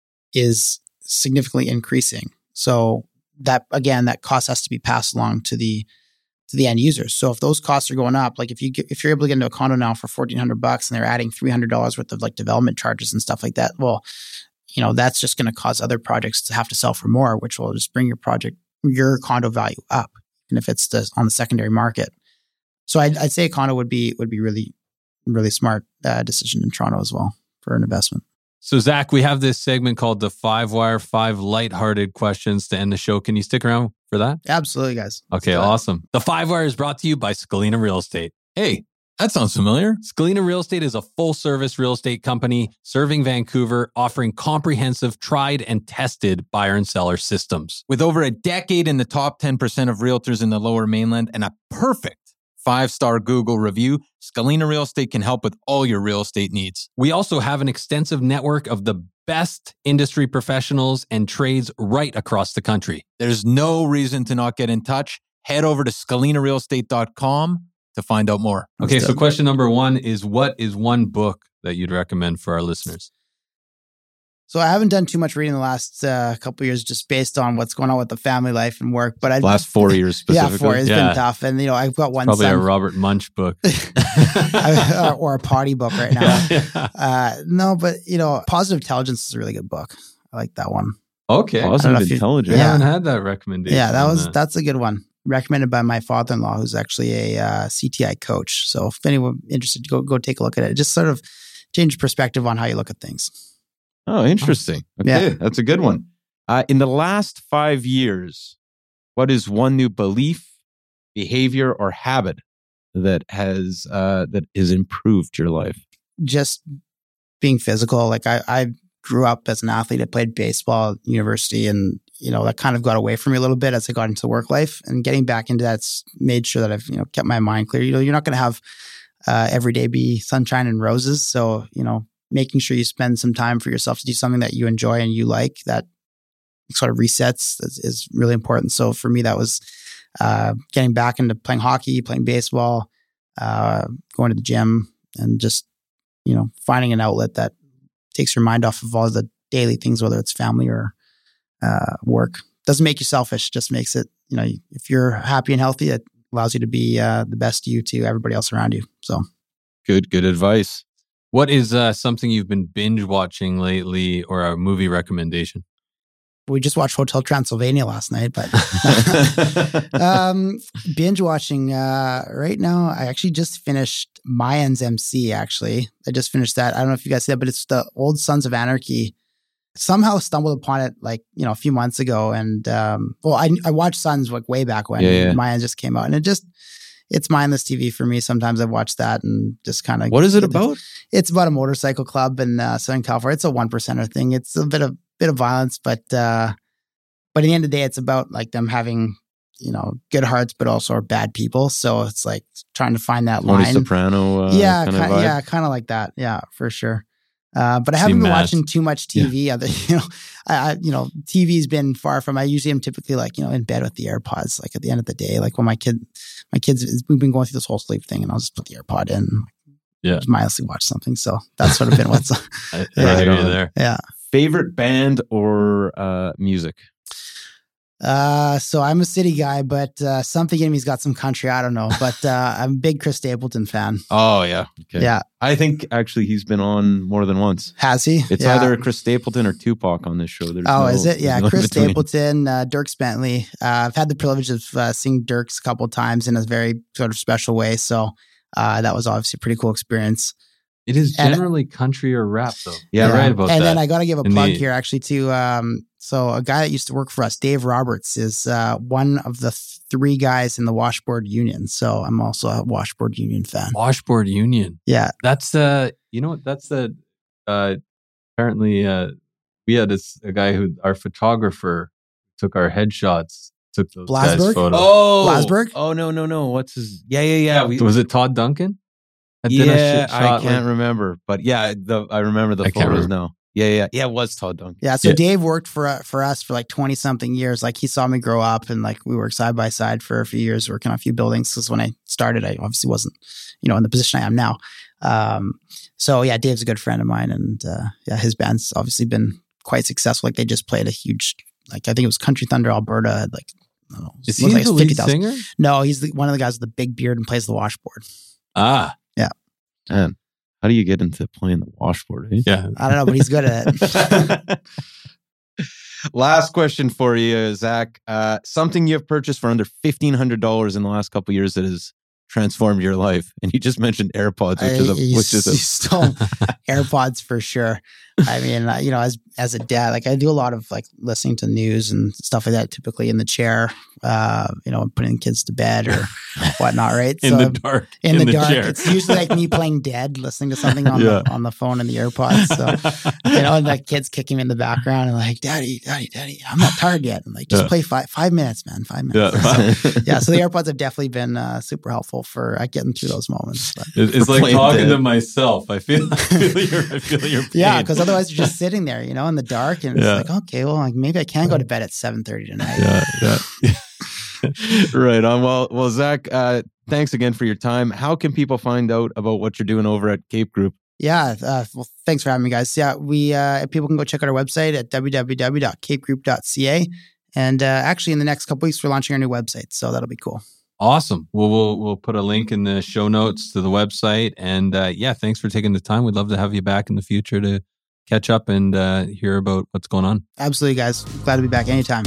is significantly increasing. So that again, that cost has to be passed along to the to the end users. So if those costs are going up, like if you get, if you're able to get into a condo now for fourteen hundred bucks and they're adding three hundred dollars worth of like development charges and stuff like that, well, you know, that's just going to cause other projects to have to sell for more, which will just bring your project, your condo value up, and if it's the, on the secondary market. So I'd, I'd say a condo would be would be really, really smart uh, decision in Toronto as well for an investment. So, Zach, we have this segment called the Five Wire, five lighthearted questions to end the show. Can you stick around for that? Absolutely, guys. Okay, awesome. The Five Wire is brought to you by Scalina Real Estate. Hey, that sounds familiar. Scalina Real Estate is a full-service real estate company serving Vancouver, offering comprehensive, tried and tested buyer and seller systems. With over a decade in the top ten percent of realtors in the Lower Mainland and a perfect five-star Google review, Scalina Real Estate can help with all your real estate needs. We also have an extensive network of the best industry professionals and trades right across the country. There's no reason to not get in touch. Head over to scalina real estate dot com to find out more. Okay, so question number one is, what is one book that you'd recommend for our listeners? So I haven't done too much reading the last uh, couple of years, just based on what's going on with the family life and work. But I Last four years specifically. yeah, four. It's Yeah. been tough, and you know I've got one Probably son, a Robert Munch book. I- or a potty book right now. Yeah. Uh, no, but you know, Positive Intelligence is a really good book. I like that one. Okay. I don't know Positive if you- intelligence. I Yeah. haven't had that recommendation. Yeah, that on was that. that's a good one. Recommended by my father-in-law, who's actually a uh, C T I coach. So if anyone interested, go go take a look at it. Just sort of change perspective on how you look at things. Oh, interesting. Okay, Yeah. that's a good one. Uh, in the last five years, what is one new belief, behavior, or habit that has uh, that has improved your life? Just being physical. Like I, I grew up as an athlete. I played baseball at university, and you know that kind of got away from me a little bit as I got into work life. And getting back into that's made sure that I've you know kept my mind clear. You know, you're not going to have uh, every day be sunshine and roses. So you know, making sure you spend some time for yourself to do something that you enjoy and you like, that sort of resets is, is really important. So for me, that was uh, getting back into playing hockey, playing baseball, uh, going to the gym, and just you know finding an outlet that takes your mind off of all the daily things, whether it's family or uh, work. Doesn't make you selfish, just makes it, you know, if you're happy and healthy, it allows you to be uh, the best you to everybody else around you. So Good, good advice. What is uh, something you've been binge watching lately, or a movie recommendation? we just watched Hotel Transylvania last night, but um, binge watching uh, right now. I actually just finished Mayans M C. Actually, I just finished that. I don't know if you guys see that, but it's the old Sons of Anarchy. Somehow stumbled upon it like you know a few months ago, and um, well, I I watched Sons like way back when Yeah, yeah. Mayans just came out, and it just it's mindless T V for me. Sometimes I watch that and just kind of What is it about? It's about a motorcycle club in uh, Southern California. It's a one percenter thing. It's a bit of bit of violence, but uh, but at the end of the day, it's about like them having you know good hearts, but also are bad people. So it's like trying to find that Tony line. Soprano. Uh, yeah, kind of kind, vibe? yeah, kind of like that. Yeah, for sure. Uh, but I See haven't been Matt. watching too much T V. Other, you know, I, I, you know, T V's been far from. I usually am typically like, you know, in bed with the AirPods. Like at the end of the day, like when my kid, my kids, we've been going through this whole sleep thing, and I'll just put the AirPod in, Yeah. just mindlessly watch something. So that's sort of been what's, I, Yeah. I hear you Right on. there. yeah. Favorite band or uh, music? Uh, so I'm a city guy, but uh, something in me's got some country. I don't know, but uh, I'm a big Chris Stapleton fan. Oh yeah, okay. Yeah, I think actually he's been on more than once. has he? It's Yeah. either Chris Stapleton or Tupac on this show. There's Oh, no- is it? Yeah, there's no Chris in-between. Stapleton, uh, Dierks Bentley. Uh, I've had the privilege of uh, seeing Dierks a couple of times in a very sort of special way. So Uh, that was obviously a pretty cool experience. It is And- generally country or rap, though. Yeah, You're right about and that. then I got to give a And plug the- here actually to um, so a guy that used to work for us, Dave Roberts, is uh, one of the th- three guys in the Washboard Union. So I'm also a Washboard Union fan. Washboard Union. Yeah, That's uh, you know what? That's the uh, apparently uh, we had this a guy who our photographer took our headshots, took those guys' Blasberg? photos. Oh, Blasberg? Oh no, no, no. What's his? Yeah, yeah, yeah. We, Was it Todd Duncan? I did a yeah, shit I shot, can't like- remember, but yeah, the I remember the I can't photos remember. now. Yeah, yeah, yeah. It was Todd Duncan. yeah. So Yeah. Dave worked for uh, for us for like twenty something years. Like he saw me grow up, and like we worked side by side for a few years, working on a few buildings. Because when I started, I obviously wasn't, you know, in the position I am now. Um, so yeah, Dave's a good friend of mine, and uh, yeah, his band's obviously been quite successful. Like they just played a huge, like I think it was Country Thunder Alberta, had like I don't know, Is it was he like the fifty lead thousand. singer? No, he's the, one of the guys with the big beard and plays the washboard. Ah, Man, how do you get into playing the washboard? Eh? yeah. I don't know, but he's good at it. Last question for you, Zach. Uh, something you have purchased for under fifteen hundred dollars in the last couple of years that has transformed your life, and you just mentioned AirPods, which is a, I- which is a you stole AirPods for sure. I mean, uh, you know, as as a dad, like I do a lot of like listening to news and stuff like that, typically in the chair, uh, you know, putting kids to bed or whatnot, right? In So, the dark. in, the, dark, chair. it's usually like me playing dead, listening to something on Yeah. the on the phone and the AirPods. So, you know, and the kids kicking me in the background and like, "Daddy, Daddy, Daddy, I'm not tired yet." I'm like, "Just Yeah. play five five minutes, man, five minutes." Yeah. So, yeah, so the AirPods have definitely been uh, super helpful for uh, getting through those moments. But. It- It's For like playing talking dead. to myself. I feel, I feel your, I feel your pain. Yeah, because otherwise you're just sitting there, you know, in the dark, and it's Yeah. like, okay, well, like maybe I can go to bed at seven thirty tonight. yeah, yeah. right on. Well, well, Zach, uh, thanks again for your time. How can people find out about what you're doing over at Cape Group? Yeah, uh, well, thanks for having me, guys. Yeah, we uh, people can go check out our website at w w w dot cape group dot c a, and uh, actually in the next couple weeks we're launching our new website, so that'll be cool. Awesome. Well, we'll we'll put a link in the show notes to the website, and uh, yeah, thanks for taking the time. We'd love to have you back in the future to catch up and uh, hear about what's going on. Absolutely, guys. Glad to be back anytime.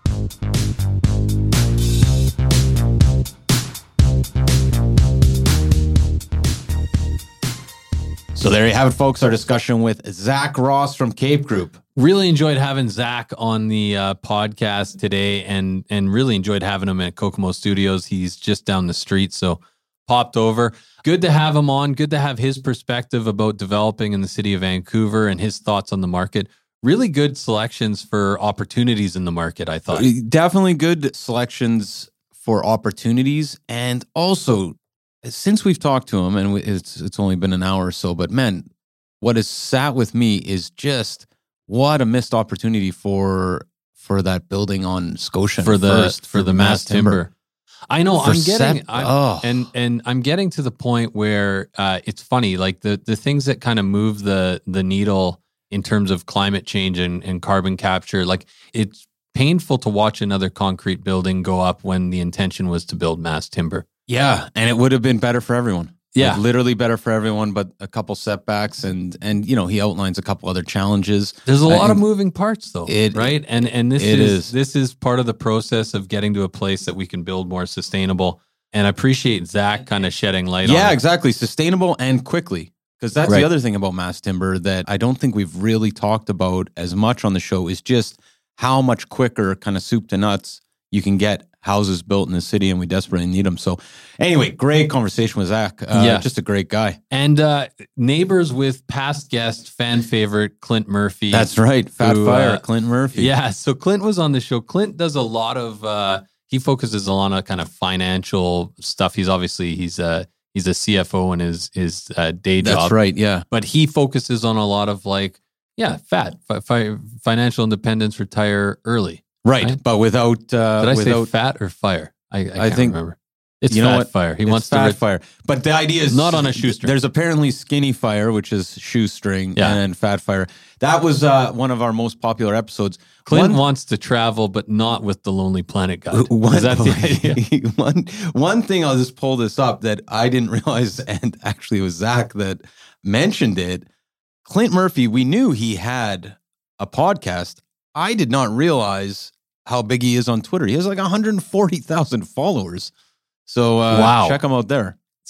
So there you have it, folks. Our discussion with Zach Ross from Cape Group. Really enjoyed having Zach on the uh, podcast today, and and really enjoyed having him at Kokomo Studios. He's just down the street, so popped over. Good to have him on. Good to have his perspective about developing in the city of Vancouver and his thoughts on the market. Really good selections for opportunities in the market, I thought. Definitely good selections for opportunities. And also, since we've talked to him, and it's it's only been an hour or so, but man, what has sat with me is just what a missed opportunity for for that building on Scotia For the First, for the mass timber. I know. For I'm getting, sep- I'm, oh. and and I'm getting to the point where uh, it's funny. Like the the things that kind of move the the needle in terms of climate change and, and carbon capture. Like it's painful to watch another concrete building go up when the intention was to build mass timber. Yeah, and it would have been better for everyone. Yeah. Like, literally better for everyone, but a couple setbacks, and and you know he outlines a couple other challenges. There's a lot And of moving parts, though, it- right? And and this it is, is. this is part of the process of getting to a place that we can build more sustainable. And I appreciate Zach kind of shedding light on Yeah, it. exactly. Sustainable and quickly. Because that's Right. the other thing about mass timber that I don't think we've really talked about as much on the show is just how much quicker, kind of soup to nuts, you can get houses built in the city, and we desperately need them. So anyway, great conversation with Zach. Uh, Yeah. Just a great guy. And uh, neighbors with past guest, fan favorite Clint Murphy. That's right. Fat Who, Fire, uh, Clint Murphy. Yeah. So Clint was on the show. Clint does a lot of, uh, he focuses a lot on kind of financial stuff. He's obviously, he's a, he's a C F O in his, his uh, day job. That's right. Yeah. But he focuses on a lot of like, yeah, fat, fi- fi- financial independence, retire early. Right. Right. But without, uh, Did I without, say fat or fire? I, I, can't think- remember. It's you know fat what? fire. He It's wants Fat to. Re- Fire. But the idea is Not on a shoestring. There's apparently Skinny Fire, which is shoestring, Yeah. and then Fat Fire. That was uh, one of our most popular episodes. Clint One- wants to travel, but not with the Lonely Planet guide. One, Is that the idea? one, one thing, I'll just pull this up that I didn't realize, and actually it was Zach that mentioned it. Clint Murphy, we knew he had a podcast. I did not realize how big he is on Twitter. He has like one hundred forty thousand followers. So uh, Wow. check him out there.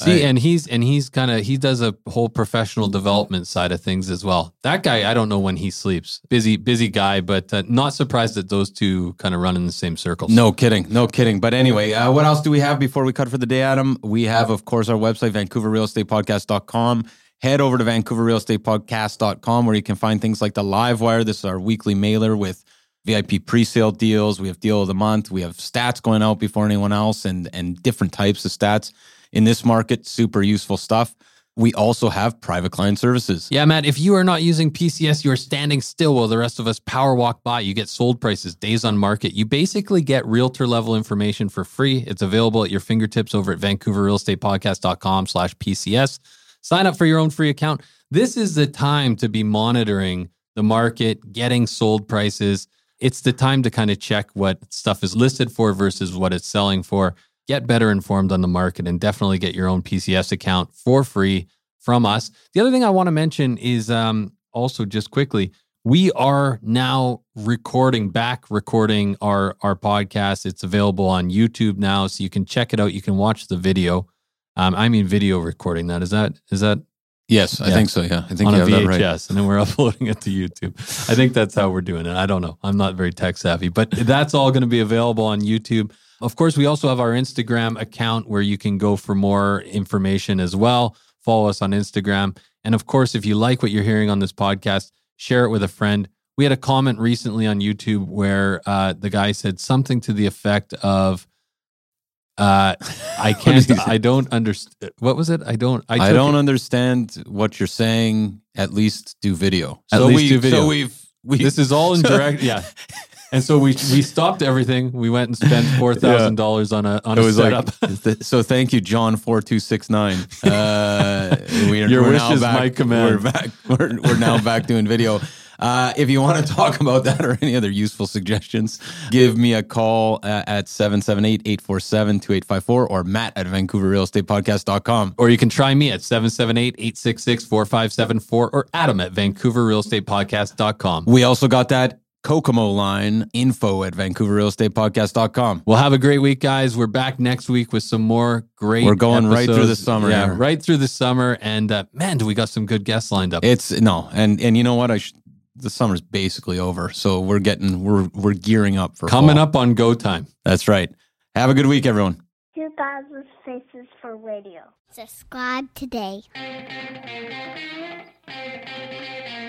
See, I- and he's and he's kind of he does a whole professional development side of things as well. That guy, I don't know when he sleeps. Busy, busy guy, but uh, not surprised that those two kind of run in the same circles. No kidding. No kidding. But anyway, uh, what else do we have before we cut for the day, Adam? We have, of course, our website, vancouver real estate podcast dot com. Head over to vancouver real estate podcast dot com where you can find things like the Live Wire. This is our weekly mailer with V I P pre-sale deals. We have deal of the month. We have stats going out before anyone else and, and different types of stats in this market. Super useful stuff. We also have private client services. Yeah, Matt, if you are not using P C S, you are standing still while the rest of us power walk by. You get sold prices, days on market. You basically get realtor level information for free. It's available at your fingertips over at vancouver real estate podcast dot com slash P C S. Sign up for your own free account. This is the time to be monitoring the market, getting sold prices. It's the time to kind of check what stuff is listed for versus what it's selling for. Get better informed on the market and definitely get your own P C S account for free from us. The other thing I want to mention is um, also just quickly, we are now recording, back recording our, our podcast. It's available on YouTube now, so you can check it out. You can watch the video. Um, I mean video recording that. Is that, is that? Yes, I Yeah. think so. Yeah, I think On you a have V H S, that right. and then we're uploading it to YouTube. I think that's how we're doing it. I don't know. I'm not very tech savvy, but that's all going to be available on YouTube. Of course, we also have our Instagram account where you can go for more information as well. Follow us on Instagram. And of course, if you like what you're hearing on this podcast, share it with a friend. We had a comment recently on YouTube where uh, the guy said something to the effect of, uh, I can't, did he say? I don't understand. What was it? I don't, I, I, took don't it- understand what you're saying. At least do video. At so least we, do video. So we've we, This is all in direct, yeah. And so we we stopped everything. We went and spent four thousand dollars on a on It a was setup. like, so thank you, John four two six nine. Uh, we are, Your we're wish now is back, my command. We're back. We're, we're now back doing video. Uh, if you want to talk about that or any other useful suggestions, give me a call uh, at seven seven eight, eight four seven, two eight five four or Matt at vancouver real estate podcast dot com. Or you can try me at seven seven eight, eight six six, four five seven four or Adam at vancouver real estate podcast dot com. We also got that Kokomo line, info at vancouver real estate podcast dot com. Well, have a great week, guys. We're back next week with some more great We're going right through episodes. the summer Yeah, here. right through the summer. And uh, man, do we got some good guests lined up. It's no, and and you know what? I sh- the summer's basically over, so we're getting we're we're gearing up for Coming fall. up on Go Time. That's right. Have a good week, everyone. two thousand Faces for Radio. Subscribe today.